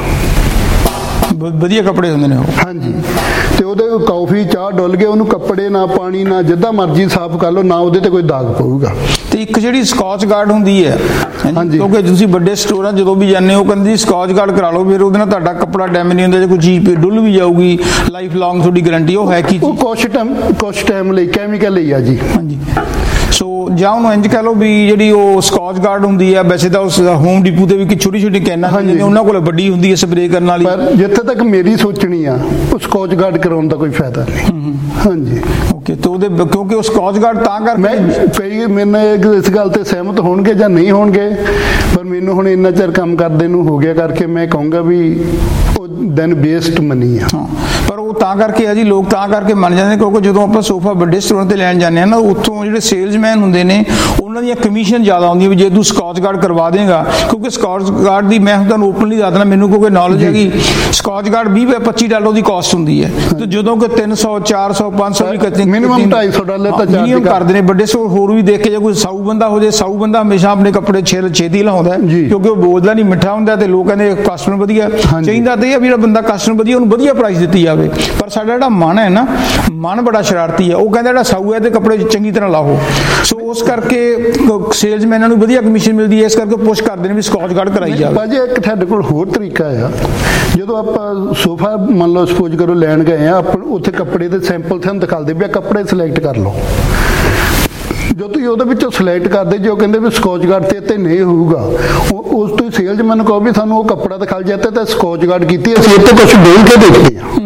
ਵਧੀਆ ਕੱਪੜੇ ਹੁੰਦੇ ਨੇ ਉਹ। ਹਾਂਜੀ। ਤੇ ਉਹਦੇ ਕੌਫੀ ਚਾਹ ਡੁੱਲ ਗਏ, ਉਹਨੂੰ ਕੱਪੜੇ ਨਾ, ਪਾਣੀ ਨਾ, ਜਿੱਦਾਂ ਮਰਜ਼ੀ ਸਾਫ਼ ਕਰ ਲਓ, ਨਾ ਉਹਦੇ ਤੇ ਕੋਈ ਦਾਗ ਪਊਗਾ। ਤੇ ਇੱਕ ਜਿਹੜੀ ਸਕਾਚ ਗਾਰਡ ਹੁੰਦੀ ਹੈ, ਕਿਉਂਕਿ ਤੁਸੀਂ ਵੱਡੇ ਸਟੋਰਾਂ ਜਦੋਂ ਵੀ ਜਾਂਦੇ ਹੋ ਕਹਿੰਦੇ ਸਕਾਚ ਗਾਰਡ ਕਰਾ ਲਓ, ਫਿਰ ਉਹਦੇ ਨਾਲ ਤੁਹਾਡਾ ਕੱਪੜਾ ਡੈਮੇਜ ਨਹੀਂ ਹੁੰਦਾ। ਜੇ ਕੋਈ ਚੀਜ਼ ਡੁੱਲ ਵੀ ਜਾਊਗੀ, ਲਾਈਫ ਲੌਂਗ ਤੁਹਾਡੀ ਗਾਰੰਟੀ। ਉਹ ਹੈ ਕੀ? ਉਹ ਕੁਛ ਟਾਈਮ ਕੁਛ ਟਾਈਮ ਲਈ ਕੈਮੀਕਲ ਲਈ ਆ ਜੀ। ਹਾਂਜੀ। ਸੋ ਜਾਂ ਉਹਨੂੰ ਇੰਜ ਕਹਿ ਲਓ ਵੀ ਜਿਹੜੀ ਉਹ ਸਕਾਚ ਗਾਰਡ ਹੁੰਦੀ ਹੈ, ਵੈਸੇ ਤਾਂ ਉਸ ਹੋਮ ਡਿਪੂ ਤੇ ਵੀ ਛੋਟੀ ਛੋਟੀ ਕੈਨਾਂ ਹੁੰਦੀਆਂ, ਉਹਨਾਂ ਕੋਲ ਵੱਡੀ ਹੁੰਦੀ ਹੈ ਸਪਰੇਅ ਕਰਨ ਵਾਲੀ। ਪਰ ਜਿੱਥੇ ਤੱਕ ਮੇਰੀ ਸੋਚਣੀ ਆ, ਉਹ ਸਕਾਚ ਗਾਰਡ ਕਰਾਉਣ ਦਾ ਕੋਈ ਫਾਇਦਾ ਨਹੀਂ। ਹਾਂਜੀ। ਓਕੇ। ਤੇ ਉਹਦੇ ਕਿਉਂਕਿ ਉਹ ਸਕਾਚ ਗਾਰਡ ਤਾਂ ਕਰਕੇ ਮੈਂ ਕਈ ਮੈਨੂੰ ਇਸ ਗੱਲ ਤੇ ਸਹਿਮਤ ਹੋਣਗੇ ਜਾਂ ਨਹੀਂ ਹੋਣਗੇ, ਪਰ ਮੈਨੂੰ ਹੁਣ ਇੰਨਾ ਚਿਰ ਕੰਮ ਕਰਦੇ ਨੂੰ ਹੋ ਗਿਆ ਕਰਕੇ ਮੈਂ ਕਹੂੰਗਾ ਵੀ ਉਹ ਦੈਨ ਬੇਸਡ ਮਨੀ ਆ। ਪਰ ਉਹ ਤਾਂ ਕਰਕੇ ਆ ਜੀ, ਲੋਕ ਤਾਂ ਕਰਕੇ ਮੰਨ ਜਾਂਦੇ ਕਿਉਂਕਿ ਜਦੋਂ ਆਪਾਂ ਸੋਫਾ ਵੱਡੇ ਸਟੋਰਾਂ ਤੇ ਲੈਣ ਜਾਂਦੇ ਆ ਨਾ, ਉੱਥੋਂ ਜਿਹੜੇ ਸੇਲਜ਼ਮੈਨ ਹੁੰਦੇ ਨੇ ਉਹਨਾਂ ਦੀਆਂ ਕਮਿਸ਼ਨ ਜ਼ਿਆਦਾ ਆਉਂਦੀਆਂ ਵੀ ਜੇ ਤੂੰ ਸਕਾਚ ਗਾਰਡ ਕਰਵਾ ਦੇਗਾ। ਕਿਉਂਕਿ ਸਕਾਚ ਗਾਰਡ ਦੀ ਮੈਂ ਤੁਹਾਨੂੰ ਓਪਨਲੀ ਦੱਸ ਦੇਣਾ, ਮੈਨੂੰ ਕਿਉਂਕਿ ਨੌਲੇਜ ਹੈਗੀ, ਸਕਾਚ ਗਾਰਡ ਵੀਹ ਪੱਚੀ ਡਾਲਰ ਦੀ ਕਾਸਟ ਹੁੰਦੀ ਹੈ। ਤੇ ਜਦੋਂ ਕਿ ਤਿੰਨ ਸੌ ਚਾਰ ਸੌ ਪੰਜ ਸੌ ਵੀ ਕਰਦੇ, ਮਿਨੀਮਮ ਢਾਈ ਸੌ ਡਾਲਰ ਤਾਂ ਚਾਰਜ ਕਰਦੇ ਨੇ ਵੱਡੇ ਸਟੋਰ। ਹੋਰ ਵੀ ਦੇਖ ਕੇ ਜੇ ਕੋਈ ਸਾਊ ਬੰਦਾ ਹੋ ਜਾਏ, ਸਾਊ ਬੰਦਾ ਹਮੇਸ਼ਾ ਆਪਣੇ ਕੱਪੜੇ ਛੇਲ ਛੇਤੀ ਲਾਉਂਦਾ ਕਿਉਂਕਿ ਉਹ ਬੋਲਦਾ ਨਹੀਂ, ਮਿੱਠਾ ਹੁੰਦਾ, ਤੇ ਲੋਕ ਕਹਿੰਦੇ ਕਸਟਮਰ ਵਧੀਆ ਚਾਹੀਦਾ। ਤੇ ਇਹ ਵੀ ਜਿਹੜਾ ਬੰਦਾ ਕਸਟਮਰ ਵਧੀਆ, ਉਹਨੂੰ ਵਧੀਆ ਪ੍ਰਾਈਸ ਦਿੱਤੀ ਜਾਵੇ। ਪਰ ਸਾਡਾ ਜਿਹੜਾ ਮਨ ਹੈ ਨਾ, ਮਨ ਬੜਾ ਸ਼ਰਾਰਤੀ ਹੈ। ਉਹ ਕਹਿੰਦਾ ਜਿਹੜਾ ਸਾਊ ਹੈ ਤੇ ਕੱਪੜੇ ਚੰਗੀ ਤਰ੍ਹਾਂ ਲਾਓ। ਸੋ ਉਸ ਕਰਕੇ ਸੇਲਜ਼ਮੈਨਾਂ ਨੂੰ ਵਧੀਆ ਕਮਿਸ਼ਨ ਮਿਲਦੀ ਹੈ, ਇਸ ਕਰਕੇ ਪੁਸ਼ ਕਰਦੇ ਨੇ ਵੀ ਸਕਾਚ ਗਾਰਡ ਕਰਾਈ ਜਾਵੇ। ਭਾਜੀ ਇੱਕ ਤੁਹਾਡੇ ਕੋਲ ਹੋਰ ਤਰੀਕਾ ਆ, ਜਦੋਂ ਆਪਾਂ ਸੋਫਾ ਮੰਨ ਲਓ ਸਪੋਜ਼ ਕਰੋ ਲੈਣ ਗਏ ਆ, ਆਪਾਂ ਉੱਥੇ ਕੱਪੜੇ ਦੇ ਸੈਂਪਲ ਤੁਹਾਨੂੰ ਦਿਖਾਉਂਦੇ ਵੀ ਆ, ਕੱਪੜੇ ਸਿਲੈਕਟ ਕਰ ਲਓ। ਜੋ ਤੁਸੀਂ ਉਹਦੇ ਵਿੱਚੋਂ ਸਿਲੈਕਟ ਕਰਦੇ, ਜੇ ਉਹ ਕਹਿੰਦੇ ਵੀ ਸਕਾਚ ਗਾਰਡ ਤੇ ਇੱਥੇ ਨਹੀਂ ਹੋਊਗਾ, ਉਸ ਤੋਂ ਸੇਲਜ਼ਮੈਨ ਕਹੋ ਵੀ ਸਾਨੂੰ ਉਹ ਕੱਪੜਾ ਦਿਖਾ ਜਾਂਦੇ ਤਾਂ ਸਕਾਚ ਗਾਰਡ ਕੀਤੀ, ਅਸੀਂ ਇੱਥੇ ਕੁਛ ਡੋਲ ਕੇ ਦੇਖਦੇ ਹਾਂ।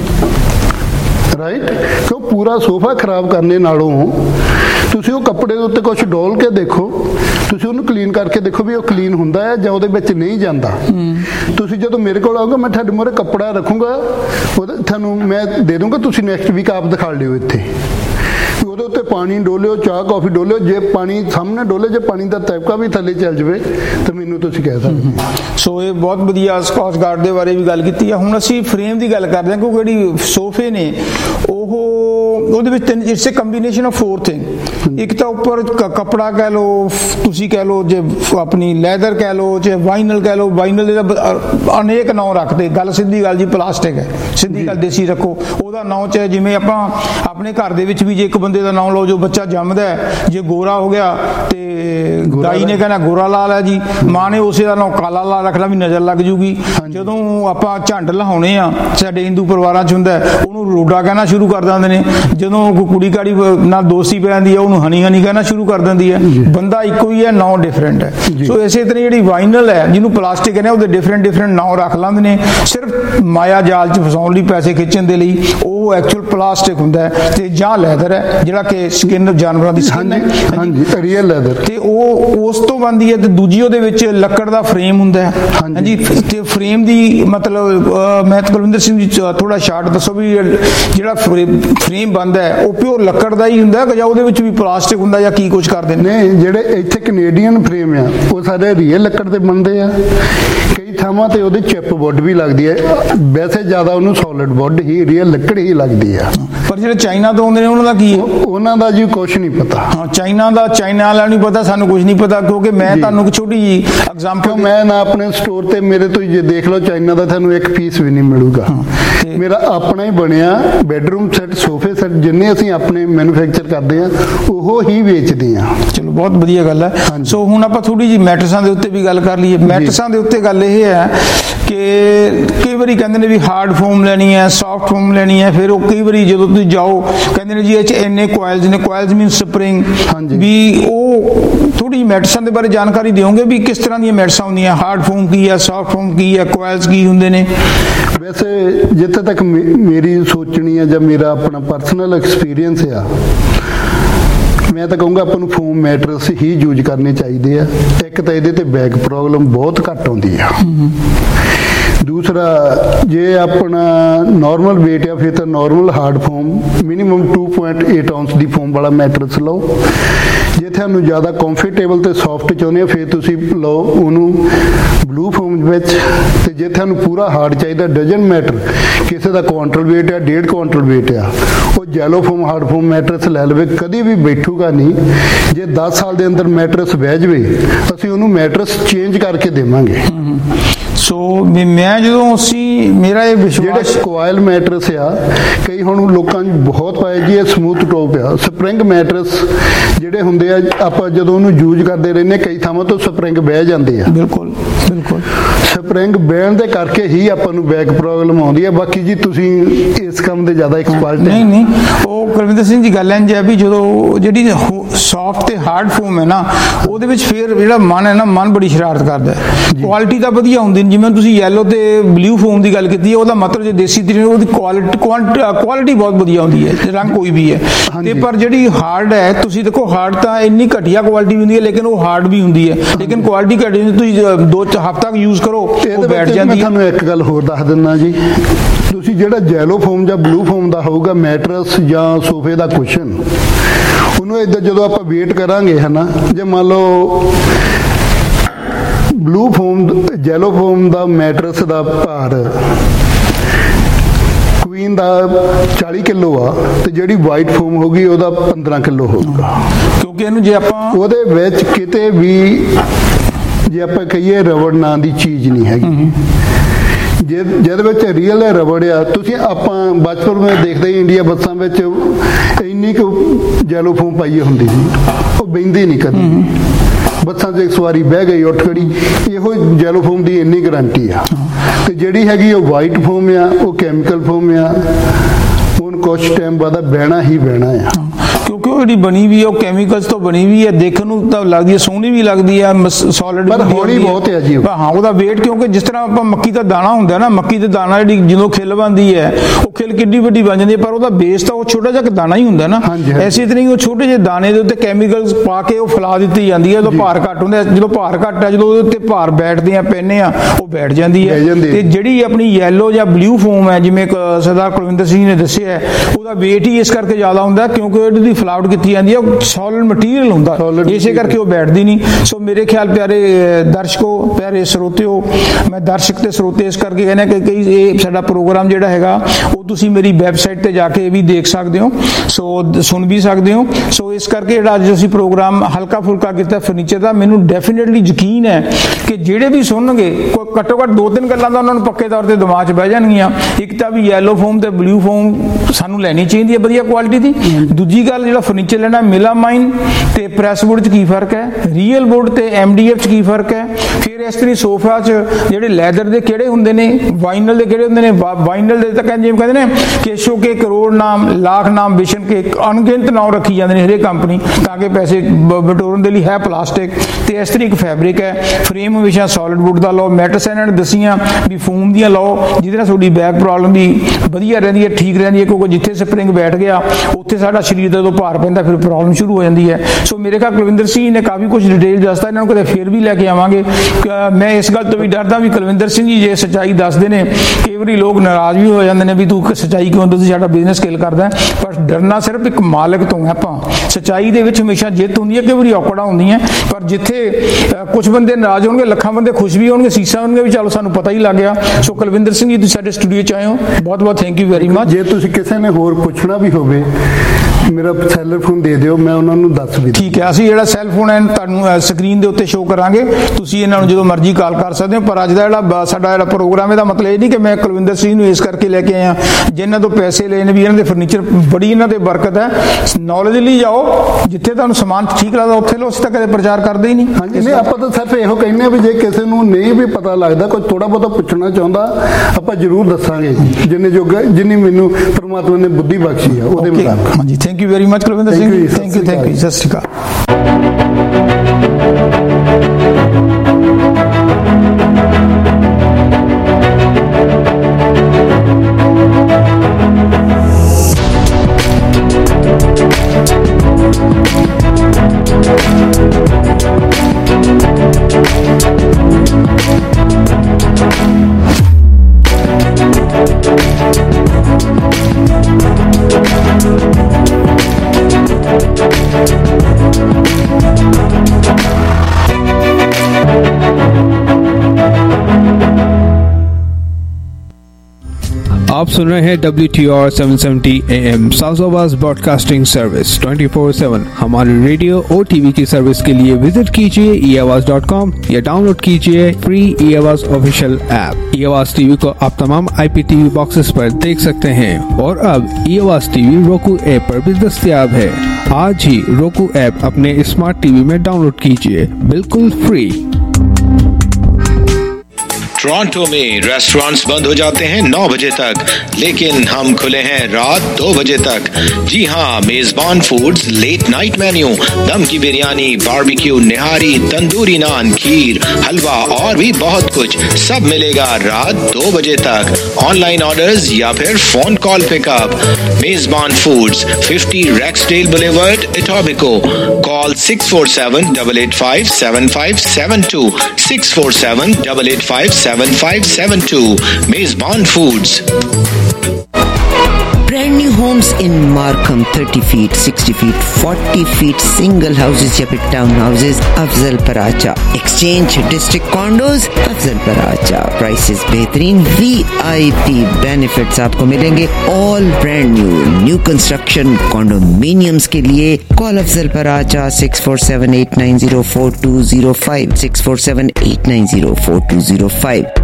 ਰਾਈਟ। ਕਿਉਂ ਪੂਰਾ ਸੋਫਾ ਖਰਾਬ ਕਰਨੇ ਨਾਲੋਂ ਤੁਸੀਂ ਉਹ ਕੱਪੜੇ ਦੇ ਉੱਤੇ ਕੁਛ ਡੋਲ ਕੇ ਦੇਖੋ, ਤੁਸੀਂ ਉਹਨੂੰ ਕਲੀਨ ਕਰਕੇ ਦੇਖੋ ਵੀ ਉਹ ਕਲੀਨ ਹੁੰਦਾ ਹੈ ਜਾਂ ਉਹਦੇ ਵਿੱਚ ਨਹੀਂ ਜਾਂਦਾ। ਤੁਸੀਂ ਜਦੋਂ ਮੇਰੇ ਕੋਲ ਆਓਗੇ, ਮੈਂ ਤੁਹਾਡੇ ਮੂਹਰੇ ਕੱਪੜਾ ਰੱਖੂੰਗਾ, ਉਹਦੇ ਤੁਹਾਨੂੰ ਮੈਂ ਦੇ ਦੂੰਗਾ, ਤੁਸੀਂ ਨੈਕਸਟ ਵੀਕ ਆਪ ਦਿਖਾ ਲਿਓ ਇੱਥੇ। ਉਹਦੇ ਉੱਤੇ ਪਾਣੀ ਡੋਲਿਓ, ਚਾਹ ਕੌਫੀ ਡੋਲਿਓ, ਜੇ ਪਾਣੀ ਸਾਹਮਣੇ ਡੋਲੇ, ਜੇ ਪਾਣੀ ਦਾ ਤਬਕਾ ਵੀ ਥੱਲੇ ਚੱਲ ਜਾਵੇ ਤਾਂ ਮੈਨੂੰ ਤੁਸੀਂ ਕਹਿ ਸਕਦੇ। ਸੋ ਇਹ ਬਹੁਤ ਵਧੀਆ ਸਕਾਚ ਗਾਰਡ ਦੇ ਬਾਰੇ ਵੀ ਗੱਲ ਕੀਤੀ ਆ। ਹੁਣ ਅਸੀਂ ਫਰੇਮ ਦੀ ਗੱਲ ਕਰਦੇ ਹਾਂ, ਕਿਉਂਕਿ ਜਿਹੜੀ ਸੋਫੇ ਨੇ ਉਹ ਉਹਦੇ ਵਿੱਚ ਤਿੰਨ, it's a combination of four thing. ਇੱਕ ਤਾਂ ਉੱਪਰ ਕੱਪੜਾ ਕਹਿ ਲਓ, ਤੁਸੀਂ ਕਹਿ ਲਓ, ਜੇ ਆਪਣੀ ਲੈਦਰ ਕਹਿ ਲਓ, ਜੇ ਵਾਈਨਲ ਕਹਿ ਲਓ, ਵਾਈਨਲ ਦੇ ਅਨੇਕ ਨਾਂ ਰੱਖਦੇ। ਗੱਲ ਸਿੱਧੀ ਗੱਲ ਜੀ ਪਲਾਸਟਿਕ ਹੈ, ਸਿੱਧੀ ਗੱਲ ਦੇਸੀ ਰੱਖੋ। ਉਹਦਾ ਨਾਂ ਚਾਹੇ ਜਿਵੇਂ ਆਪਾਂ ਆਪਣੇ ਘਰ ਦੇ ਵਿੱਚ ਵੀ ਜੇ ਇੱਕ ਬੰਦੇ ਦਾ ਨਾਂ ਲਓ, ਜੋ ਬੱਚਾ ਜੰਮਦਾ ਜੇ ਗੋਰਾ ਹੋ ਗਿਆ ਤੇ ਦਾਈ ਨੇ ਕਹਿਣਾ ਗੋਰਾ ਲਾਲ ਹੈ ਜੀ, ਮਾਂ ਨੇ ਉਸੇ ਦਾ ਨਾਂ ਕਾਲਾ ਲਾਲ ਰੱਖਣਾ ਵੀ ਨਜ਼ਰ ਲੱਗ ਜੂਗੀ। ਜਦੋਂ ਆਪਾਂ ਝੰਡ ਲਹਾਉਣੇ ਆ, ਸਾਡੇ ਹਿੰਦੂ ਪਰਿਵਾਰਾਂ 'ਚ ਹੁੰਦਾ, ਉਹਨੂੰ ਰੋਡਾ ਕਹਿਣਾ ਸ਼ੁਰੂ ਕਰ ਦਿੰਦੇ ਨੇ। ਜਦੋਂ ਕੋਈ ਕੁੜੀ ਕਾੜੀ ਨਾਲ ਦੋਸਤੀ ਪੈ ਜਾਂਦੀ ਹੈ, ਉਹਨੂੰ ਹਨੀ ਹਨੀ ਕਹਿਣਾ ਸ਼ੁਰੂ ਕਰ ਦਿੰਦੀ ਹੈ। ਬੰਦਾ ਇੱਕੋ ਹੀ ਹੈ, ਨਾਂ ਡਿਫਰੈਂਟ ਹੈ। ਸੋ ਇਸੇ ਤਰ੍ਹਾਂ ਜਿਹੜੀ ਵਾਈਨਲ ਹੈ, ਜਿਹਨੂੰ ਪਲਾਸਟਿਕ ਕਹਿੰਦੇ, ਉਹਦੇ ਡਿਫਰੈਂਟ ਡਿਫਰੈਂਟ ਨਾਂ ਰੱਖ ਲੈਂਦੇ ਨੇ ਸਿਰਫ ਮਾਇਆ ਜਾਲ 'ਚ ਫਸਾਉਣ ਲਈ, ਪੈਸੇ ਖਿੱਚਣ ਦੇ ਲਈ। ਉਹ ਐਕਚੁਅਲ ਪਲਾਸਟਿਕ ਹੁੰਦਾ ਹੈ, ਤੇ ਜਾਂ ਲੈਦਰ ਹੈ ਜਿਹੜਾ ਕਿ ਸਕਿਨ ਜਾਨਵਰਾਂ ਦੀ ਸਕਿਨ ਹੈ, ਹਾਂਜੀ ਰੀਅਲ ਲੈਦਰ, ਤੇ ਉਹ ਉਸ ਤੋਂ ਬਣਦੀ ਹੈ। ਤੇ ਦੂਜੀ ਉਹਦੇ ਵਿੱਚ ਲੱਕੜ ਦਾ ਫਰੇਮ ਹੁੰਦਾ ਹੈ, ਹਾਂਜੀ। ਤੇ ਫਰੇਮ ਦੀ ਮਤਲਬ ਮੈਂ ਕੁਲਵਿੰਦਰ ਸਿੰਘ ਜੀ ਥੋੜਾ ਸ਼ਾਰਟ ਦੱਸੋ ਵੀ ਜਿਹੜਾ ਫਰੇਮ ਬਣਦਾ ਹੈ ਉਹ ਪਿਓਰ ਲੱਕੜ ਦਾ ਹੀ ਹੁੰਦਾ ਜਾਂ ਉਹਦੇ ਵਿੱਚ ਵੀ ਪਲਾਸਟਿਕ ਹੁੰਦਾ ਜਾਂ ਕੀ ਕੁਝ ਕਰਦੇ ਨੇ? ਨਹੀਂ, ਜਿਹੜੇ ਇੱਥੇ ਕੈਨੇਡੀਅਨ ਫਰੇਮ ਆ ਉਹ ਸਾਰੇ ਰੀਅਲ ਲੱਕੜ ਦੇ ਬਣਦੇ ਆ। ਕਈ ਥਾਵਾਂ ਤੇ ਉਹਦੇ ਚਿਪ ਵੁੱਡ ਵੀ ਲੱਗਦੀ ਹੈ, ਵੈਸੇ ਜ਼ਿਆਦਾ ਉਹਨੂੰ ਸੋਲਿਡ ਵੁੱਡ ਹੀ, ਰੀਅਲ ਲੱਕੜ ਹੀ ਲੱਗਦੀ ਆ। ਪਰ ਜਿਹੜੇ ਚਾਈਨਾ ਤੋਂ ਆਉਂਦੇ ਨੇ ਉਹਨਾਂ ਦਾ ਕੀ ਹੈ? ਉਹਨਾਂ ਦਾ ਜੀ ਕੁਛ ਨਹੀਂ ਪਤਾ। ਹਾਂ, ਚਾਈਨਾ ਦਾ ਚਾਈਨਾ ਵਾਲਾ ਨਹੀਂ ਪਤਾ, ਸਾਨੂੰ ਕੁਝ ਨਹੀਂ ਪਤਾ, ਕਿਉਂਕਿ ਮੈਂ ਤੁਹਾਨੂੰ ਇੱਕ ਛੋਟੀ ਜਿਹੀ ਐਗਜ਼ਾਮਪਲ, ਮੈਂ ਨਾ ਆਪਣੇ ਸਟੋਰ ਤੇ ਮੇਰੇ ਤੋਂ ਜੇ ਦੇਖ ਲਓ ਚਾਈਨਾ ਦਾ ਤੁਹਾਨੂੰ ਇੱਕ ਪੀਸ ਵੀ ਨਹੀਂ ਮਿਲੂਗਾ। ਮੇਰਾ ਆਪਣਾ ਹੀ ਬਣਿਆ ਬੈਡਰੂਮ ਸੈੱਟ, ਸੋਫੇ ਸੈੱਟ ਜਿੰਨੇ ਅਸੀਂ ਆਪਣੇ ਮੈਨੂਫੈਕਚਰ ਕਰਦੇ ਆ ਉਹ ਹੀ ਵੇਚਦੇ ਆ। ਚਲੋ ਬਹੁਤ ਵਧੀਆ ਗੱਲ ਹੈ। ਸੋ ਹੁਣ ਆਪਾਂ ਥੋੜੀ ਜਿਹੀ ਮੈਟਰਸਾਂ ਦੇ ਉੱਤੇ ਵੀ ਗੱਲ ਕਰ ਲਈਏ। ਮੈਟਰਸਾਂ ਦੇ ਉੱਤੇ ਗੱਲ ਇਹ ਹੈ ਕਿ ਕਈ ਵਾਰੀ ਕਹਿੰਦੇ ਨੇ ਵੀ ਹਾਰਡ ਫੋਮ ਲੈਣੀ ਹੈ, ਸੌਫਟ ਫੋਮ ਲੈਣੀ ਹੈ। ਫਿਰ ਉਹ ਕਈ ਵਾਰੀ ਜਦੋਂ ਤੁਸੀਂ ਜਾਓ ਕਹਿੰਦੇ ਨੇ ਜੀ ਇਹ 'ਚ ਇੰਨੇ ਕੋਇਲਸ ਨੇ, ਕੋਇਲਸ ਮੀਨ ਸਪਰਿੰਗ, ਵੀ ਉਹ ਥੋੜੀ ਮੈਟਰਸਾਂ ਦੇ ਬਾਰੇ ਜਾਣਕਾਰੀ ਦਿਓਗੇ ਵੀ ਕਿਸ ਤਰ੍ਹਾਂ ਦੀਆਂ ਮੈਟਰਸਾਂ ਹੁੰਦੀਆਂ, ਹਾਰਡ ਫੋਮ ਕੀ ਹੈ, ਸੌਫਟ ਫੋਮ ਕੀ ਹੈ, ਕੋਇਲਸ ਕੀ ਹੁੰਦੇ ਨੇ? ਵੈਸੇ ਜਿੱਥੇ ਤੱਕ ਮੇਰੀ ਸੋਚਣੀ ਹੈ ਜਾਂ ਮੇਰਾ ਆਪਣਾ ਪਰਸਨਲ ਐਕਸਪੀਰੀਅੰਸ ਆ, ਮੈਂ ਤਾਂ ਕਹੂੰਗਾ ਆਪਾਂ ਨੂੰ ਫੋਮ ਮੈਟਰਸ ਹੀ ਯੂਜ਼ ਕਰਨੇ ਚਾਹੀਦੇ ਆ। ਇੱਕ ਤਾਂ ਇਹਦੇ ਤੇ ਬੈਕ ਪ੍ਰੋਬਲਮ ਬਹੁਤ ਘੱਟ ਆਉਂਦੀ ਆ। ਦੂਸਰਾ, ਜੇ ਆਪਣਾ ਨਾਰਮਲ ਵੇਟ ਆ ਫਿਰ ਤਾਂ normal hard foam minimum two point eight ounce ਦੀ ਫੋਮ ਵਾਲਾ ਮੈਟਰਸ ਲਓ। ਜੇ ਤੁਹਾਨੂੰ ਜ਼ਿਆਦਾ ਕੰਫਰਟੇਬਲ ਤੇ ਸੌਫਟ ਚਾਹੁੰਦੇ ਆ ਫਿਰ ਤੁਸੀਂ ਲਓ ਉਹਨੂੰ ਬਲੂ ਫੋਮ ਵਿੱਚ। ਤੇ ਜੇ ਤੁਹਾਨੂੰ ਪੂਰਾ ਹਾਰਡ ਚਾਹੀਦਾ, ਡਜਨ ਮੈਟਰ, ਕਿਸੇ ਦਾ ਕੁਆਂਟਲ ਵੇਟ ਆ, ਡੇਢ ਕੁਆਂਟਲ ਵੇਟ ਆ, ਉਹ yellow foam hard foam mattress ਲੈ ਲਵੇ, ਕਦੀ ਵੀ ਬੈਠੂਗਾ ਨਹੀਂ। ਜੇ ਦਸ ਸਾਲ ਦੇ ਅੰਦਰ ਮੈਟਰਸ ਬਹਿ ਜਾਵੇ ਅਸੀਂ ਉਹਨੂੰ ਮੈਟਰਸ ਚੇਂਜ ਕਰਕੇ ਦੇਵਾਂਗੇ। ਸੋ ਮੈਂ ਜਦੋਂ ਅਸੀਂ ਮੇਰਾ ਇਹ ਵਿਸ਼ਵਾਸ, ਜਿਹੜੇ ਕੋਇਲ ਮੈਟਰਸ ਆ ਕਈ ਹੁਣ ਲੋਕਾਂ ਨੂੰ ਬਹੁਤ ਪਾਏ ਜੀ ਇਹ ਸਮੂਥ ਟੋਪ ਆ, ਸਪਰਿੰਗ ਮੈਟਰਸ ਜਿਹੜੇ ਹੁੰਦੇ ਆ ਆਪਾਂ ਜਦੋਂ ਉਹਨੂੰ ਯੂਜ਼ ਕਰਦੇ ਰਹਿੰਦੇ ਕਈ ਥਾਵਾਂ ਤੋਂ ਸਪਰਿੰਗ ਬਹਿ ਜਾਂਦੇ ਆ। ਬਿਲਕੁਲ ਬਿਲਕੁਲ ਸਪਰਿੰਗ ਬਹਿਣ ਦੇ ਕਰਕੇ ਹੀ ਆਪਾਂ ਨੂੰ ਬੈਕ ਪ੍ਰੋਬਲਮ ਆਉਂਦੀ ਹੈ। ਬਾਕੀ ਜੀ ਤੁਸੀਂ ਇਸ ਕੰਮ ਦੇ ਜ਼ਿਆਦਾ ਐਕਸਪਰਟ ਨਹੀਂ ਨਹੀਂ ਉਹ ਕੁਲਵਿੰਦਰ ਸਿੰਘ ਜੀ ਗੱਲ ਇੰਝ ਹੈ ਵੀ ਜਦੋਂ ਜਿਹੜੀ ਸੌਫਟ ਤੇ ਹਾਰਡ ਫੋਮ ਹੈ ਨਾ ਉਹਦੇ ਵਿੱਚ ਫਿਰ ਜਿਹੜਾ ਮਨ ਹੈ ਨਾ ਮਨ ਬੜੀ ਸ਼ਰਾਰਤ ਕਰਦਾ। ਕੁਆਲਿਟੀ ਤਾਂ ਵਧੀਆ ਹੁੰਦੀ, ਜਿਵੇਂ ਤੁਸੀਂ ਯੈਲੋ ਤੇ ਬਲੂ ਫੋਮ ਦੀ ਗੱਲ ਕੀਤੀ ਹੈ, ਉਹਦਾ ਮਤਲਬ ਜੇ ਦੇਸੀ ਤਰੀਕੇ ਉਹਦੀ ਕੁਆਲਿਟੀ ਕੁਆਲਿਟੀ ਬਹੁਤ ਵਧੀਆ ਹੁੰਦੀ ਹੈ, ਰੰਗ ਕੋਈ ਵੀ ਹੈ। ਤੇ ਪਰ ਜਿਹੜੀ ਹਾਰਡ ਹੈ, ਤੁਸੀਂ ਦੇਖੋ ਹਾਰਡ ਤਾਂ ਇੰਨੀ ਘਟੀਆ ਕੁਆਲਿਟੀ ਹੁੰਦੀ ਹੈ ਲੇਕਿਨ ਉਹ ਹਾਰਡ ਵੀ ਹੁੰਦੀ ਹੈ, ਲੇਕਿਨ ਕੁਆਲਿਟੀ ਘਟੀ ਹੁੰਦੀ, ਤੁਸੀਂ ਦੋ ਹਫ਼ਤਾ ਯੂਜ਼ ਕਰੋ ਉਹ ਬੈਠ ਜਾਂਦੀ ਹੈ। ਮੈਂ ਤੁਹਾਨੂੰ ਇੱਕ ਗੱਲ ਹੋਰ ਦੱਸ ਦਿੰਦਾ ਜੀ, ਤੁਸੀਂ ਜਿਹੜਾ ਜੈਲੋ ਫੋਮ ਜਾਂ ਬਲੂ ਫੋਮ ਦਾ ਹੋਊਗਾ ਮੈਟਰਸ ਜਾਂ ਸੋਫੇ ਦਾ ਕੁਸ਼ਨ, ਉਹਨੂੰ ਇੱਦਾਂ ਜਦੋਂ ਆਪਾਂ ਵੇਟ ਕਰਾਂਗੇ ਹੈ ਨਾ, ਜੇ ਮੰਨ ਲਓ ਬਲੂ ਫੋਮ ਜੈਲੋ ਫੋਮ ਦਾ ਮੈਟਰਸ ਦਾ ਭਾਰ ਕੁਈਨ ਦਾ ਚਾਲੀ ਕਿਲੋ ਆ ਤੇ ਜਿਹੜੀ ਵਾਈਟ ਫੋਮ ਹੋਗੀ ਉਹਦਾ ਪੰਦਰਾਂ ਕਿਲੋ ਹੋਊਗਾ, ਕਿਉਂਕਿ ਇਹਨੂੰ ਜੇ ਆਪਾਂ ਉਹਦੇ ਵਿੱਚ ਕਿਤੇ ਵੀ ਜੇ ਆਪਾਂ ਕਹੀਏ ਰਬੜ ਨਾਂ ਦੀ ਚੀਜ਼ ਨਹੀਂ ਹੈਗੀ। ਜੇ ਜਿਹਦੇ ਵਿੱਚ ਰੀਅਲ ਰਬੜ ਆ, ਤੁਸੀਂ ਆਪਾਂ ਬਚਪਨ ਵਿੱਚ ਦੇਖਦੇ ਹੀ ਇੰਡੀਆ ਬੱਸਾਂ ਵਿੱਚ ਇੰਨੀ ਕੁ ਜੈਲੋ ਫੋਮ ਪਾਈ ਹੁੰਦੀ ਸੀ, ਉਹ ਬਹਿੰਦੀ ਨਹੀਂ ਕਦੀ। ਬੱਸਾਂ 'ਚ ਇੱਕ ਸਵਾਰੀ ਬਹਿ ਗਈ ਉੱਠ ਖੜੀ, ਇਹੋ ਜੈਲੋ ਫੋਮ ਦੀ ਇੰਨੀ ਗਰੰਟੀ ਆ। ਤੇ ਜਿਹੜੀ ਹੈਗੀ ਉਹ ਵਾਈਟ ਫੋਮ ਆ, ਉਹ ਕੈਮੀਕਲ ਫੋਮ ਆ, ਹੁਣ ਕੁਛ ਟਾਈਮ ਬਾਅਦ ਬਹਿਣਾ ਹੀ ਬਹਿਣਾ ਆ, ਕਿਉਂਕਿ ਉਹ ਜਿਹੜੀ ਬਣੀ ਵੀ ਹੈ ਉਹ ਕੈਮੀਕਲਸ ਤੋਂ ਬਣੀ ਵੀ ਹੈ, ਦੇਖਣ ਨੂੰ ਤਾਂ ਲੱਗਦੀ ਹੈ, ਸੋਹਣੀ ਵੀ ਲੱਗਦੀ ਹੈ, ਸੋਲਿਡ ਪਰ ਹੌਲੀ ਬਹੁਤ ਹੈ ਜੀ। ਹਾਂ, ਉਹਦਾ ਵੇਟ, ਕਿਉਂਕਿ ਜਿਸ ਤਰ੍ਹਾਂ ਆਪਾਂ ਮੱਕੀ ਦਾ ਦਾਣਾ ਹੁੰਦਾ ਨਾ, ਮੱਕੀ ਦੇ ਦਾਣਾ ਜਿਹੜੀ ਜਦੋਂ ਖਿਲ ਬਣਦੀ ਹੈ ਉਹ ਖਿਲ ਕਿੱਡੀ ਵੱਡੀ ਬਣ ਜਾਂਦੀ ਹੈ, ਪਰ ਉਹਦਾ ਬੇਸ ਤਾਂ ਉਹ ਛੋਟਾ ਜਿਹਾ ਦਾਣਾ ਹੀ ਹੁੰਦਾ ਨਾ। ਐਸੇ ਤਰ੍ਹਾਂ ਹੀ ਉਹ ਛੋਟੇ ਜਿਹੇ ਦਾਣੇ ਦੇ ਉੱਤੇ ਕੈਮੀਕਲਸ ਪਾ ਕੇ ਉਹ ਫੈਲਾ ਦਿੱਤੀ ਜਾਂਦੀ ਹੈ। ਜਦੋਂ ਭਾਰ ਘੱਟ ਹੁੰਦਾ, ਜਦੋਂ ਭਾਰ ਘੱਟ ਹੈ, ਜਦੋਂ ਉਹਦੇ ਉੱਤੇ ਭਾਰ ਬੈਠਦੇ ਆ ਪੈਨੇ ਆ ਉਹ ਬੈਠ ਜਾਂਦੀ ਹੈ। ਤੇ ਜਿਹੜੀ ਆਪਣੀ ਯੈਲੋ ਜਾਂ ਬਲੂ ਫੋਮ ਹੈ, ਜਿਵੇਂ ਸਰਦਾਰ ਕੁਲਵਿੰਦਰ ਸਿੰਘ ਨੇ ਦੱਸਿਆ, ਉਹਦਾ ਵੇਟ ਹੀ ਇਸ ਕਰਕੇ ਜ਼ਿਆਦਾ ਹੁੰਦਾ ਕਿਉਂਕਿ ਉਹਦੀ ਫਲਾਵਟ बनावट की जाती है, सॉलिड मटीरियल होंगे, इसे करके वो बैठती नहीं। सो मेरे ख्याल प्यारे दर्शकों, प्यारे श्रोतिओ, मैं दर्शक ते श्रोते इस करके कहना कि कई ये साडा प्रोग्राम जिहड़ा हैगा वो तुसीं मेरी वैबसाइट ते जाके भी देख सकते हो, सो सुन भी सकते हो। सो इस करके जिहड़ा अज असीं प्रोग्राम हल्का फुल्का किया फर्नीचर का, मैनूं डेफिनेटली यकीन है कि जिहड़े भी सुनणगे घट्टो घट्ट दो तीन गल्लां तां उन्हां नूं पक्के तौर ते दिमाग 'च बह जाणगीਆਂ। एक तां भी येलो फोम ते ब्लू फोम सानूं लैनी चाहिदी है वधिया क्वालिटी दी। दूजी गल जिहड़ा फर्नीचर लेना मेलामाइन ते प्रेस वुड च की फर्क है, रियल वुड ते एम डी एफ च की फर्क है, फिर इस तरह सोफा च जिहड़े लैदर दे किहड़े हुंदे ने, वाइनल दे किहड़े हुंदे ने। वाइनल दे तां कहंदे जिवें कहंदे ने केशो के करोड़ नाम, लाख नाम, बिशन के अनगिनत नाम रखी जाते हैं हरेक कंपनी ताकि पैसे बटोरन के लिए है प्लास्टिक। तो इस तरह एक फैब्रिक है, फ्रेम हमेशा सॉलिड वुड का लो, मैट्रेस इन्होंने दसियां भी फोम दियां लो जिहदे नाल तुहाडी बैक प्रॉब्लम भी वधिया रहिंदी है, ठीक रहिंदी है, क्योंकि जिथे स्प्रिंग बैठ गया उत्थे साडा शरीर दा जो भार पैंदा फिर प्रॉब्लम शुरू हो जाती है। सो मेरे ख्याल कुलविंदर सिंह ने काफ़ी कुछ डिटेल दसता, इन्होंने कदे फिर भी लैके आवांगे। मैं इस गल तो भी डरदा भी कुलविंदर सिंह जी जे सच्चाई दसदे ने, कई बार लोग नाराज़ भी हो जाते हैं भी तू सच्चाई क्यों दसदी, साडा बिजनेस किल करदा। पर डरना सिर्फ एक मालिक तो है, आपां सच्चाई दे विच हमेशा जित हुंदी है, कई बार औकड़ां हुंदियां, पर जिथे कुछ बंदे नाराज़ होणगे लखां बंदे खुश भी होणगे, सीसा होणगे भी चलो सानूं पता ही लग गया। सो कुलविंदर सिंह जी तुसीं साडे स्टूडियो च आए हो, बहुत बहुत थैंक यू वेरी मच। जे तुसीं किसी ने होर पुछना भी होवे मेरा सैलर फोन दे दिओ, मैं उन्हां नूं दस भी। ठीक है, असीं जिहड़ा सैल फोन है तुहानूं स्क्रीन दे उत्ते शो करांगे, तुसीं इन्हां नूं जदों मर्जी कॉल कर सकदे हो। पर अज दा जिहड़ा साडा जिहड़ा प्रोग्राम इहदा मतलब ये नहीं कि मैं कुलविंदर सिंह नूं इस करके लैके आया जिन्हां तो पैसे लेने भी, इन्हां दे फर्नीचर बड़ी इन्हां ते बरकत है। नॉलेज लई जाओ, जिथे तुहानूं समान ठीक लगदा उत्थे लो, असीं तां कदे प्रचार करदे ही नहीं। हाँ जी, नहीं आपां तां सिर्फ इहो कहने भी जे किसी नूं नहीं भी पता लगदा, कोई थोड़ा बहुता पुछना चाहुंदा, आपां जरूर दसांगे जिन्ने जो जिन्नी मैनूं परमात्मा ने बुद्धि बख्शी है ਉਹਦੇ ਮੁਤਾਬਕ। हाँ जी, thank you very much Kulwinder Singh, thank you thank you, Sat Sri Akal. आप सुन रहे हैं W T R seven seventy A M south broadcasting service twenty four seven. हमारे रेडियो और टीवी की सर्विस के लिए विजिट कीजिए ई आवाज डॉट कॉम या डाउनलोड कीजिए free E Awaaz official app. E Awaaz TV को आप तमाम I P T V boxes पर देख सकते हैं और अब ई आवाज टीवी रोकू ऐप पर भी दस्तयाब है। आज ही रोकू ऐप अपने स्मार्ट टीवी में डाउनलोड कीजिए, बिल्कुल फ्री। टोरंटो में रेस्टोरेंट्स बंद हो जाते हैं नौ बजे तक, लेकिन हम खुले हैं रात दो बजे तक। जी हाँ, मेजबान फूड्स लेट नाइट मेन्यू, दम की बिरयानी, बारबेक्यू, निहारी, तंदूरी नान, खीर, हलवा और भी बहुत कुछ सब मिलेगा रात दो बजे तक। ऑनलाइन ऑर्डर्स या फिर phone call pickup. Mezban Foods, fifty Rexdale Boulevard, Etobicoke. Call six four seven double eight five seven five seven two, six four seven double eight five seven five seven two. Mezban Foods. Brand new homes in Markham, thirty feet, sixty feet, forty feet, single houses या फिर town houses, Afzal Paracha. Exchange district condos, Afzal Paracha. Prices बेहतरीन, V I P benefits आपको मिलेंगे। All brand new, new construction condominiums के लिए call Afzal Paracha six four seven eight nine zero four two zero five, six four seven eight nine zero four two zero five।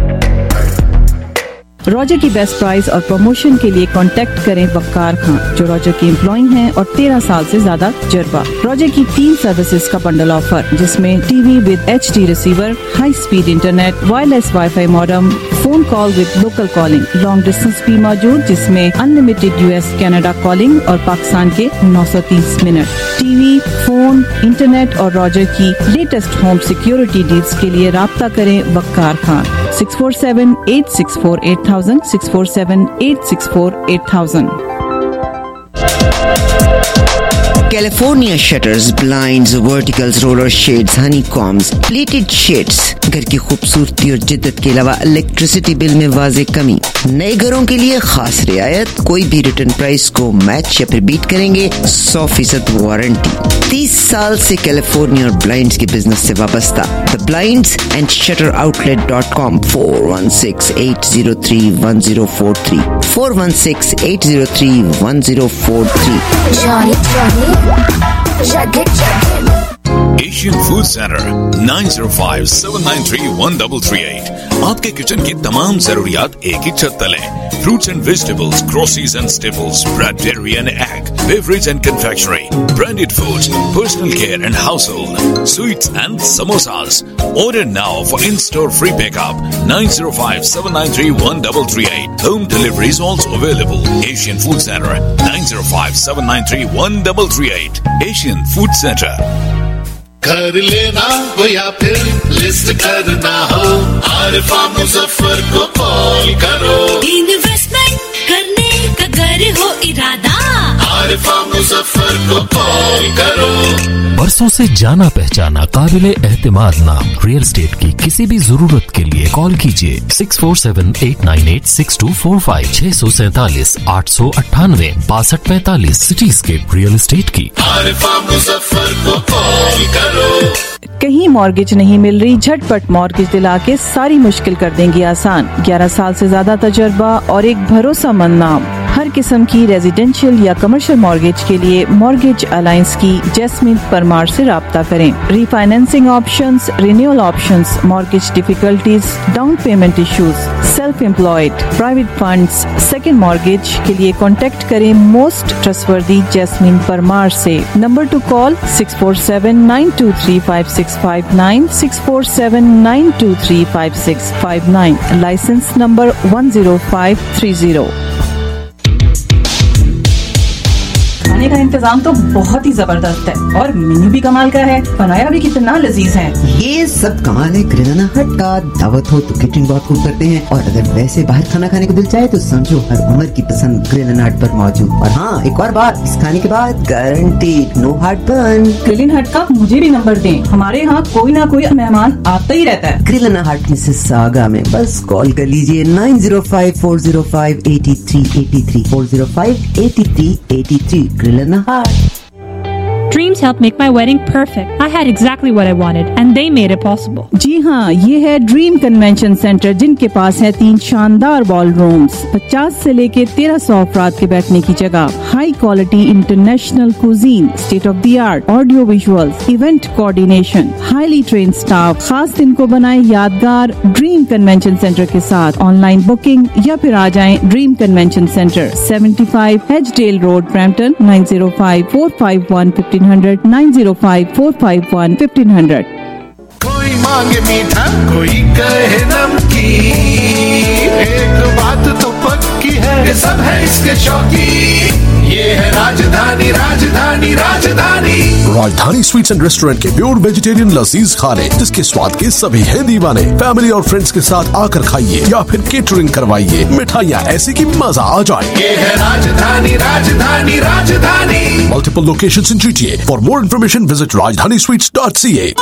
Roger की best price और promotion के लिए contact करें वक्कार खान, जो Roger के employ हैं और तेरह साल से ज्यादा तजुर्बा। रॉजर की तीन सर्विसेज का बंडल ऑफर, जिसमें TV with H D receiver, high speed internet, wireless wifi modem, phone call with local calling, long distance भी मौजूद जिसमें अनलिमिटेड यूएस कनाडा कॉलिंग और पाकिस्तान के नौ सौ तीस मिनट। टीवी, फोन, इंटरनेट और रॉजर की लेटेस्ट होम सिक्योरिटी डील्स के लिए राब्ता करें Waqar Khan six four seven eight six four eight thousand, six four seven eight six four eight thousand. California shutters, blinds, verticals, roller shades, honeycombs, plated shades. घर की खूबसूरती और जिद्दत के अलावा इलेक्ट्रिसिटी बिल में वाज़े कमी। नए घरों के लिए खास रियायत, कोई भी रिटर्न प्राइस को मैच या फिर बीट करेंगे, सौ फीसद वारंटी। तीस साल से कैलिफोर्निया और ब्लाइंड्स के बिजनेस से वाबस्ता। The blinds and shutter outlet dot com four one six eight zero three one zero four three four one six eight zero three one zero four three. Asian food centre nine zero five seven nine three one three three eight. आपके kitchen की तमाम जरूरियात एक ही छत तले। Fruits and vegetables, groceries and staples, bread, dairy and egg, beverage and confectionery, branded foods, personal care and household, sweets and samosas. Order now for in-store free pickup. nine zero five seven nine three one three three eight. Home delivery is also available. Asian Food Center nine zero five seven nine three one three three eight. Asian Food Center. घर लेना हो या फिर list करना हो, आरिफा मुजफ्फर को call करो। Investment करने का घर हो इरादा, आरिफा मुजफ्फर को कॉल करो। बरसों से जाना पहचाना काबिले एहतिमाद नाम रियल एस्टेट की किसी भी जरूरत के लिए कॉल कीजिए six four seven eight nine eight six two four five छह सौ सैतालीस आठ सौ अट्ठानवे बासठ पैतालीस। सिटीस्केप रियल एस्टेट की आरिफा मुजफ्फर को कॉल करो। कहीं मॉर्गेज नहीं मिल रही, झटपट मॉर्गेज दिला के सारी मुश्किल कर देंगी आसान। ग्यारह साल से ज्यादा तजर्बा और एक भरोसामंद नाम। हर किस्म की रेजिडेंशियल या कमर्शियल मॉर्गेज के लिए मॉर्गेज अलायंस की जैस्मिन परमार से राब्ता करें। Refinancing options, renewal options, mortgage difficulties, down payment issues, self employed, private funds, second mortgage के लिए कॉन्टेक्ट करें मोस्ट ट्रस्टवर्दी जैस्मिन परमार से। Number to call six four seven nine two three five six five nine six four seven nine two three five six five nine. Licence number one zero five three zero. खाने का इंतजाम तो बहुत ही जबरदस्त है और menu भी कमाल का है, बनाया भी कितना लजीज है। ये सब कमाल है ग्रिलाना हट का। दावत हो तो केटरिंग बहुत खूब करते हैं, और अगर वैसे बाहर खाना खाने को दिल चाहे तो समझो हर उम्र की पसंद ग्रिलाना हट पर मौजूद। और हाँ, एक और बात, इस खाने के बाद guaranteed no heart burn. Grilana Hut का मुझे भी नंबर दें, हमारे यहाँ कोई ना कोई मेहमान आता ही रहता है। ग्रिलाना हट मिसेस सागा में बस कॉल कर लीजिए nine zero five four zero five eighty three eighty three four zero five eighty three eighty three. Grilana Hut. Dreams helped make my wedding perfect. I had exactly what I wanted and they made it possible. जी हाँ, ये है dream Convention centre, जिनके पास है तीन शानदार ball rooms, पचास से लेके तेरह सौ अफराद के बैठने की जगह, high quality international cuisine, state of the art audio visuals, event coordination, highly train staff. खास दिन को बनाए यादगार ड्रीम कन्वेंशन सेंटर के साथ। ऑनलाइन बुकिंग या फिर आ जाएं Dream Convention Centre, seventy five Hazeldale Road, Brampton nine zero five four five one fifteen hundred nine zero five four five one fifteen hundred. कोई मांगे मीठा, कोई कहे नमकीन, एक बात तो पक्की है, ये सब है इसके शौकीन। ये है Rajdhani, Rajdhani, Rajdhani. Rajdhani Sweets and Restaurant के प्योर वेजिटेरियन लजीज खाने, जिसके स्वाद के सभी हैं दीवाने। फैमिली और फ्रेंड्स के साथ आकर खाइए या फिर केटरिंग करवाइए, मिठाइयाँ ऐसी कि मजा आ जाए। ये है Rajdhani, Rajdhani, Rajdhani. Multiple locations in G T A. For more information visit Rajdhani Sweets dot C A.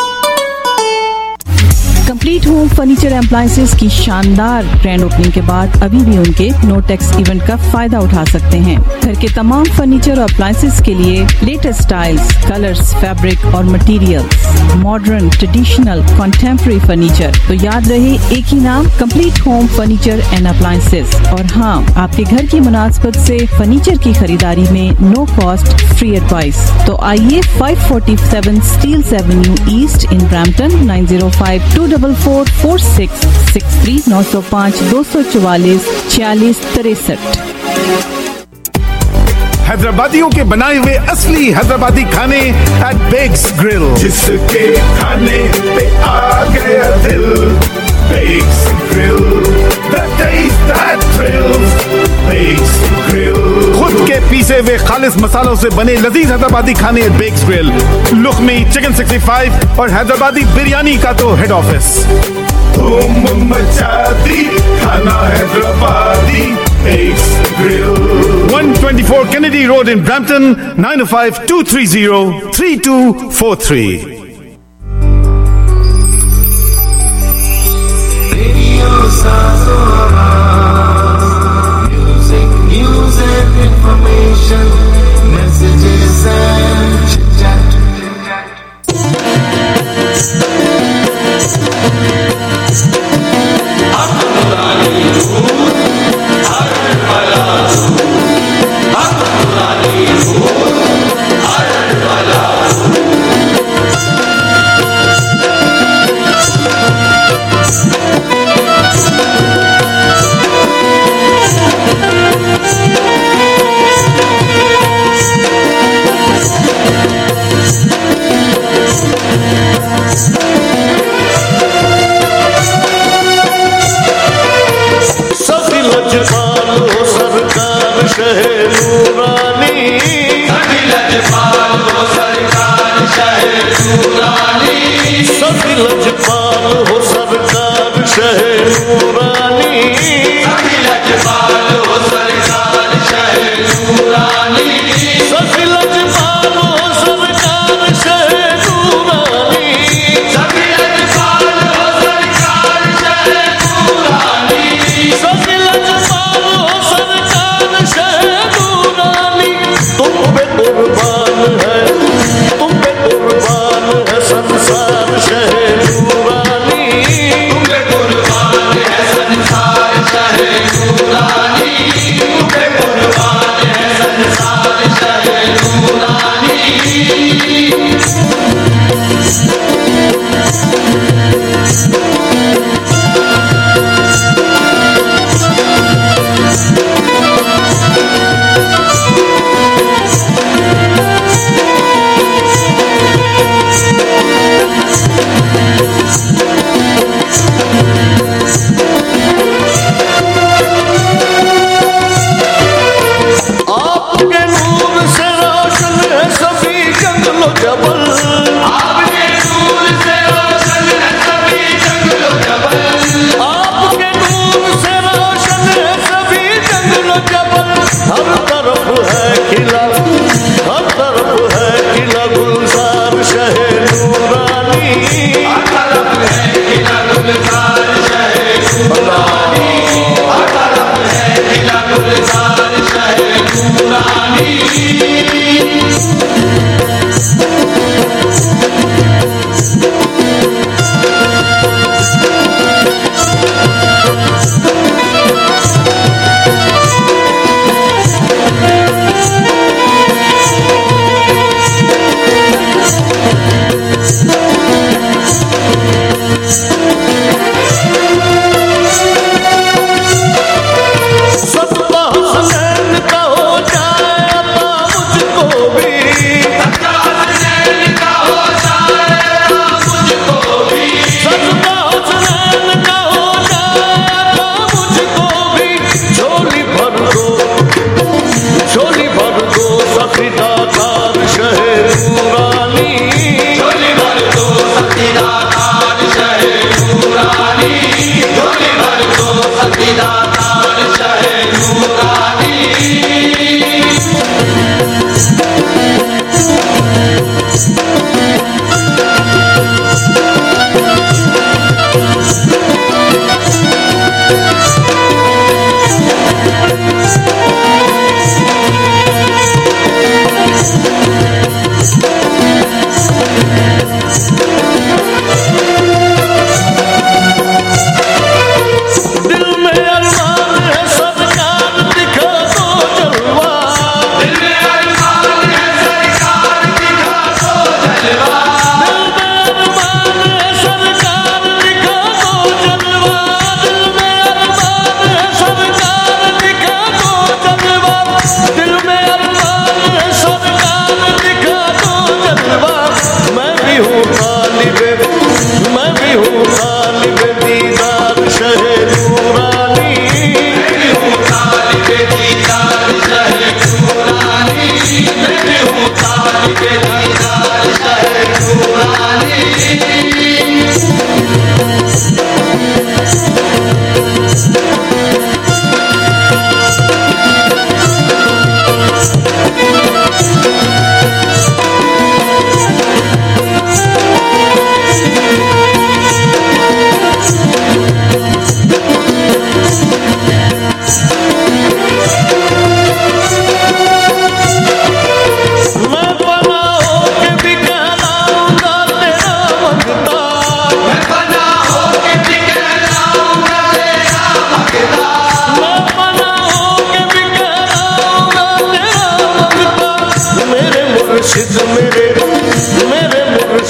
Complete home furniture appliances की शानदार ग्रैंड ओपनिंग के बाद अभी भी उनके नो टैक्स इवेंट का फायदा उठा सकते हैं। घर के तमाम फर्नीचर और अप्लायंसेज के लिए लेटेस्ट स्टाइल्स, कलर्स, फैब्रिक और materials, modern, traditional, contemporary furniture. तो याद रहे एक ही नाम, complete home furniture and appliances. और हाँ, आपके घर की मुनासबत से फर्नीचर की खरीदारी में नो कॉस्ट फ्री एडवाइस। तो आइए five forty seven Steeles Avenue East in Brampton nine zero five two double four four six six three नौ सौ पाँच दो सौ चौवालीस छियालीस तिरसठ। हैदराबादियों के बनाए हुए असली हैदराबादी खाने एट बेक्स ग्रिल, जिसके खाने पे आ गया दिल। Bex Grill, the taste that thrills. Bex Grill, खुद के पीसे हुए खालिस मसालों से बने लजीज हैदराबादी खाने at Bex Grill. Lukmi chicken sixty five और हैदराबादी बिरयानी का तो हेड ऑफिस। धूम मचा दी खाना Hyderabadi, Bakes Grill. one twenty-four Kennedy Road in Brampton, nine oh five, two three zero, three two four three. Music, news and information, messages and chit-chat.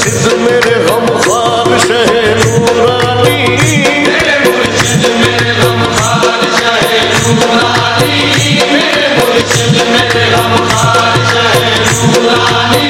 मुर्शिद मेरे गमखार शहे नूरानी, मेरे मुर्शिद मेरे गमखार शहे नूरानी, मेरे मुर्शिद मेरे गमखार शहे नूरानी।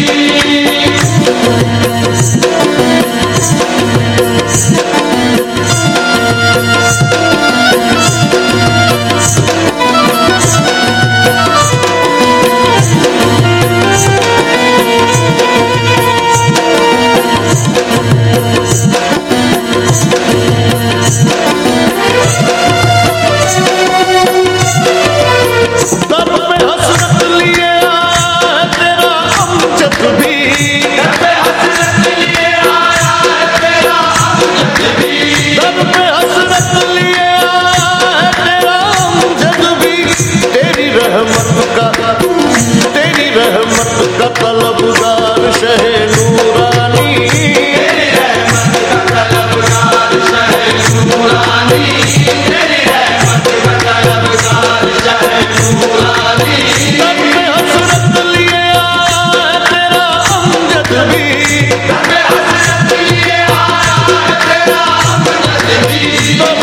तलबगार शहे नूरानी, तेरी रहमत का तलबगार शहे नूरानी, तेरी रहमत का तलबगार शहे नूरानी। तब में हसरत लिए आया तेरा अमजद भी, तब में हसरत लिए आया तेरा अमजद भी, तब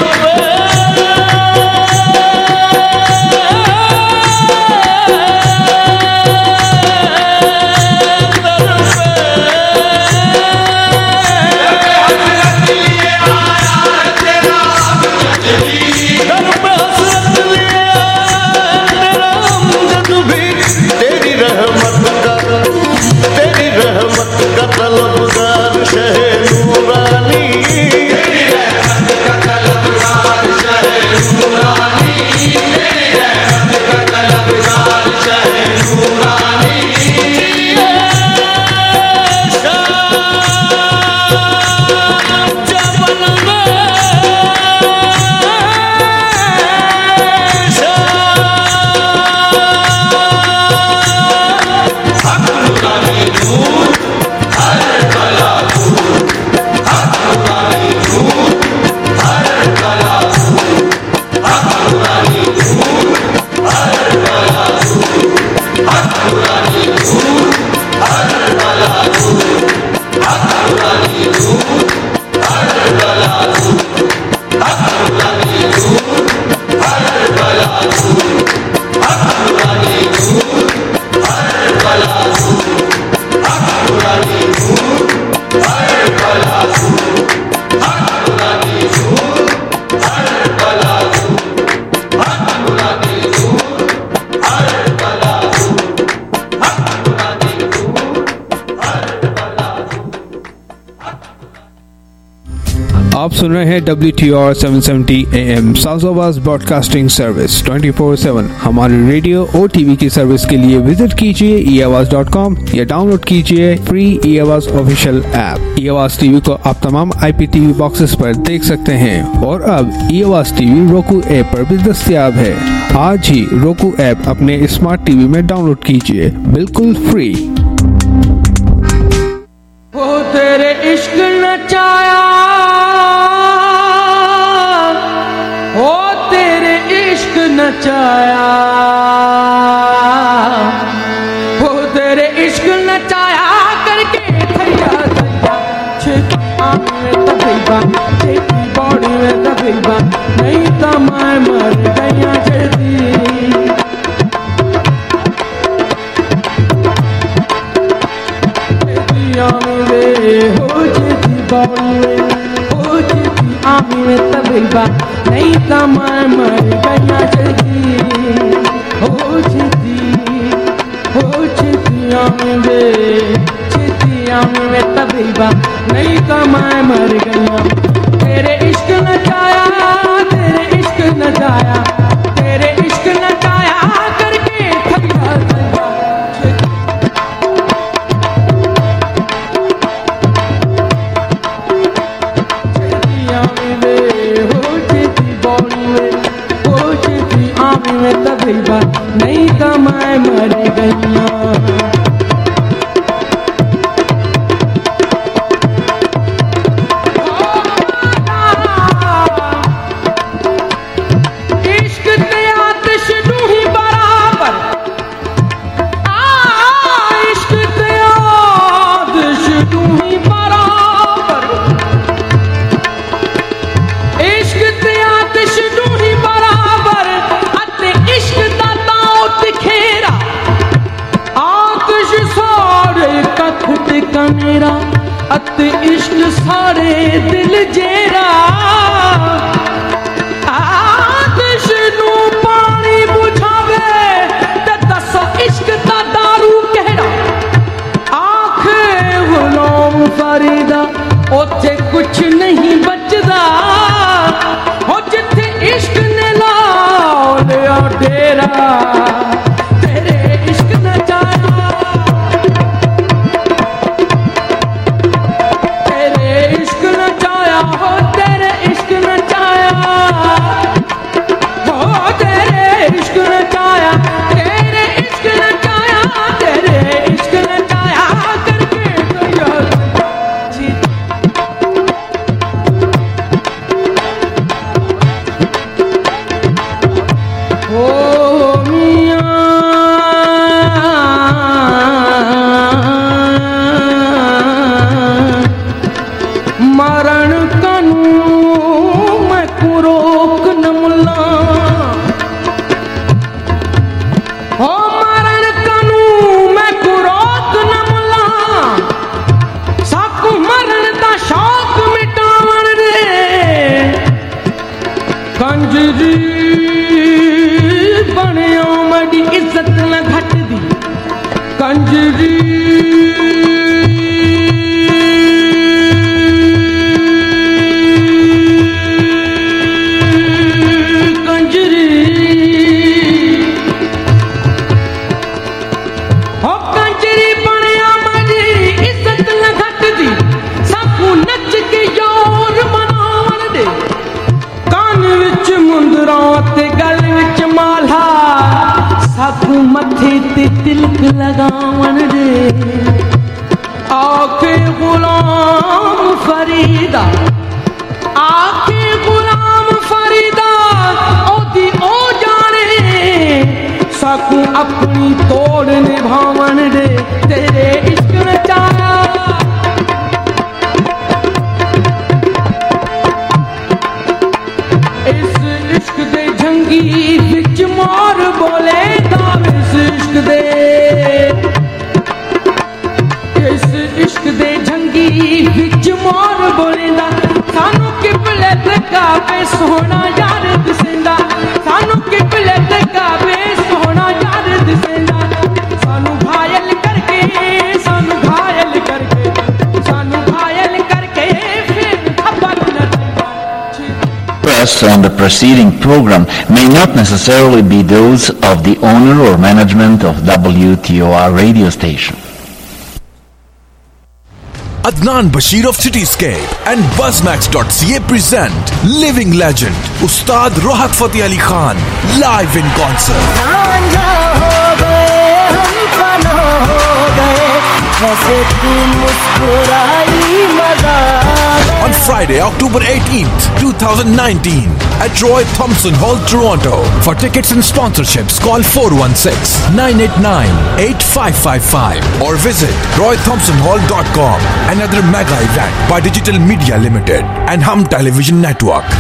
तलबगार शहे नूरानी, तेरी रहमत का तलबगार शहे नूरानी, तेरी रहमत का तलबगार शहे नूरानी। जबल में आप सुन रहे हैं W T R seven seventy A M south broadcasting service twenty four seven. हमारे रेडियो और टीवी की सर्विस के लिए विजिट कीजिए ई आवाज डॉट कॉम या डाउनलोड कीजिए free E Awaaz official app. E Awaaz TV को आप तमाम आईपीटीवी बॉक्सेस पर देख सकते हैं और अब ई आवाज टीवी रोकू ऐप पर भी दस्तयाब है। आज ही रोकू ऐप अपने स्मार्ट टीवी में डाउनलोड कीजिए, बिल्कुल फ्री। वो तेरे इश्क नचाया, ओ तेरे इश्क नचाया, वो तेरे इश्क नचाया करके थैया थैया छेती आँख में तबीबा, छेती बॉडी में तबीबा, नहीं तो मैं मर गया छेती। छेती आँख में हो छेती बॉडी में हो छेती आँख में तबीबा, नहीं तो मैं मर गया छेती। हो छेती हो छेती आँख में छेती आँख में तबीबा, नहीं तो मैं मर गया। तेरे इश्क नचाया, तेरे इश्क नचाया, तेरे इश्क नचाया करके थैया थैया छेती आँख में हो छेती बॉडी में हो छेती आँख में तबीबा, नहीं तो मैं मर गया। तू ही कंजरी बनियो मडी इज्जत न घटदी कंजरी कंजरी हो कंजरी बनियो मडी इज्जत न घटदी सबू नच के योर मनावन दे कान विच मुंदरा ते गल विच माला सबू मथे ते तिलक लगावन दे आखे गुलाम फरीदा आखे गुलाम फरीदा ओदी ओ जाने सकू अपनी तोड़ निभावन दे तेरे इश्क न चाहा जंगी विच मार बोले दाविस इश्क दे इस इश्क दे जंगी विच मार बोले दा सानू किबले ते काबे सोना यार दिसेंदा सानू किबले ते काबे सोना यार दिसेंदा सानू घायल करके सानू घायल करके सानू घायल करके फिर खबर न On the preceding program may not necessarily be those of the owner or management of W T O R radio station. Adnan Bashir of Cityscape and Buzzmax dot C A present Living Legend Ustad Rohat Fateh Ali Khan live in concert. On Friday, October eighteenth, twenty nineteen at Roy Thompson Hall, Toronto. For tickets and sponsorships, call four one six, nine eight nine, eight five five five or visit roy thompson hall dot com. Another mega event by Digital Media Limited and Hum Television Network.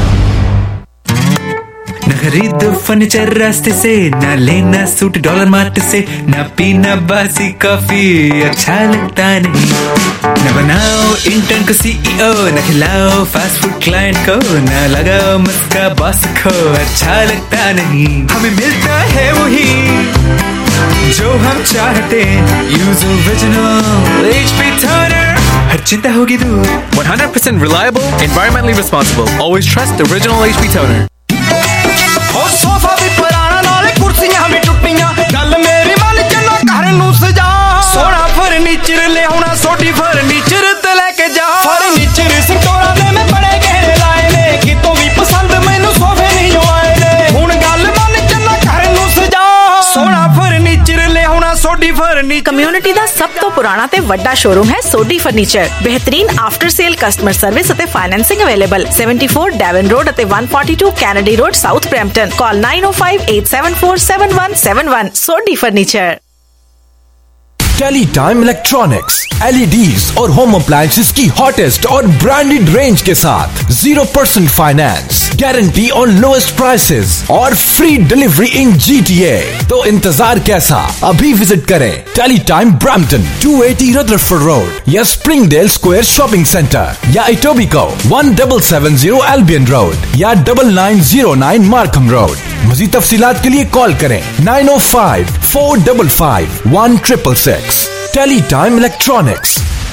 न खरीदो furniture रास्ते से, न लेना suit dollar mart से, न पीना बासी कॉफी अच्छा लगता नहीं, न बनाओ इंटर्न को सीईओ, न खिलाओ फास्ट फूड क्लाइंट को, न लगाओ मस्का बॉस को अच्छा लगता नहीं। हमें मिलता है वही जो हम चाहते, यूज ओरिजिनल एचपी टोनर, हर चिंता होगी दूर। one hundred percent reliable, environmentally responsible. Always trust the original H P toner. और सोफा भी पुराना नाले कुर्सियां भी टुटियां, गल मेरी मन चला घर नू सजा, सोना फर्नीचर ले आउना सोडी फर्नीचर ते लेके जा, फर्नीचर सिटोरा दे मैं बड़े गहरे लाए ने, कितों भी पसंद मैनू सोफे नहीं आए ने, हुण गल मन चला घर नू सजा, सोना फर्नीचर ले आउना सोडी फर्नीचर। कम्युनिटी दा सब तो पुराना ते वड्डा शोरूम है सोडी फर्नीचर। बेहतरीन आफ्टर सेल कस्टमर सर्विस अते financing available. seventy-four Devon Road अते one forty-two Kennedy Road South Brampton। Call nine oh five, eight seven four, seven one seven one। Sodhi Furniture. Teletime Electronics L E Ds और home appliances की hottest और branded range के साथ zero percent finance, guarantee on lowest prices और free delivery in G T A। तो इंतजार कैसा, अभी विजिट करें Teletime Brampton two eighty Rutherford Road या स्प्रिंगडेल स्क्वायर शॉपिंग सेंटर या Etobicoke one seven seven zero Albion Road या nine nine zero nine Markham Road। मज़ीद तफसीलात के लिए कॉल करें nine oh five, four five five, one six six six। Teletime Electronics।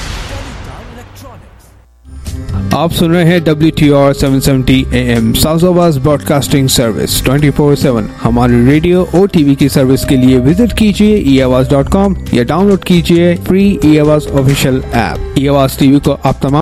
आप सुन रहे हैं W T O R seven seventy A M South broadcasting Service twenty-four seven। हमारे रेडियो और टीवी की सर्विस के लिए विजिट कीजिए ई आवाज डॉट कॉम या डाउनलोड कीजिए free E Awaaz official app. E Awaaz TV को आप तमाम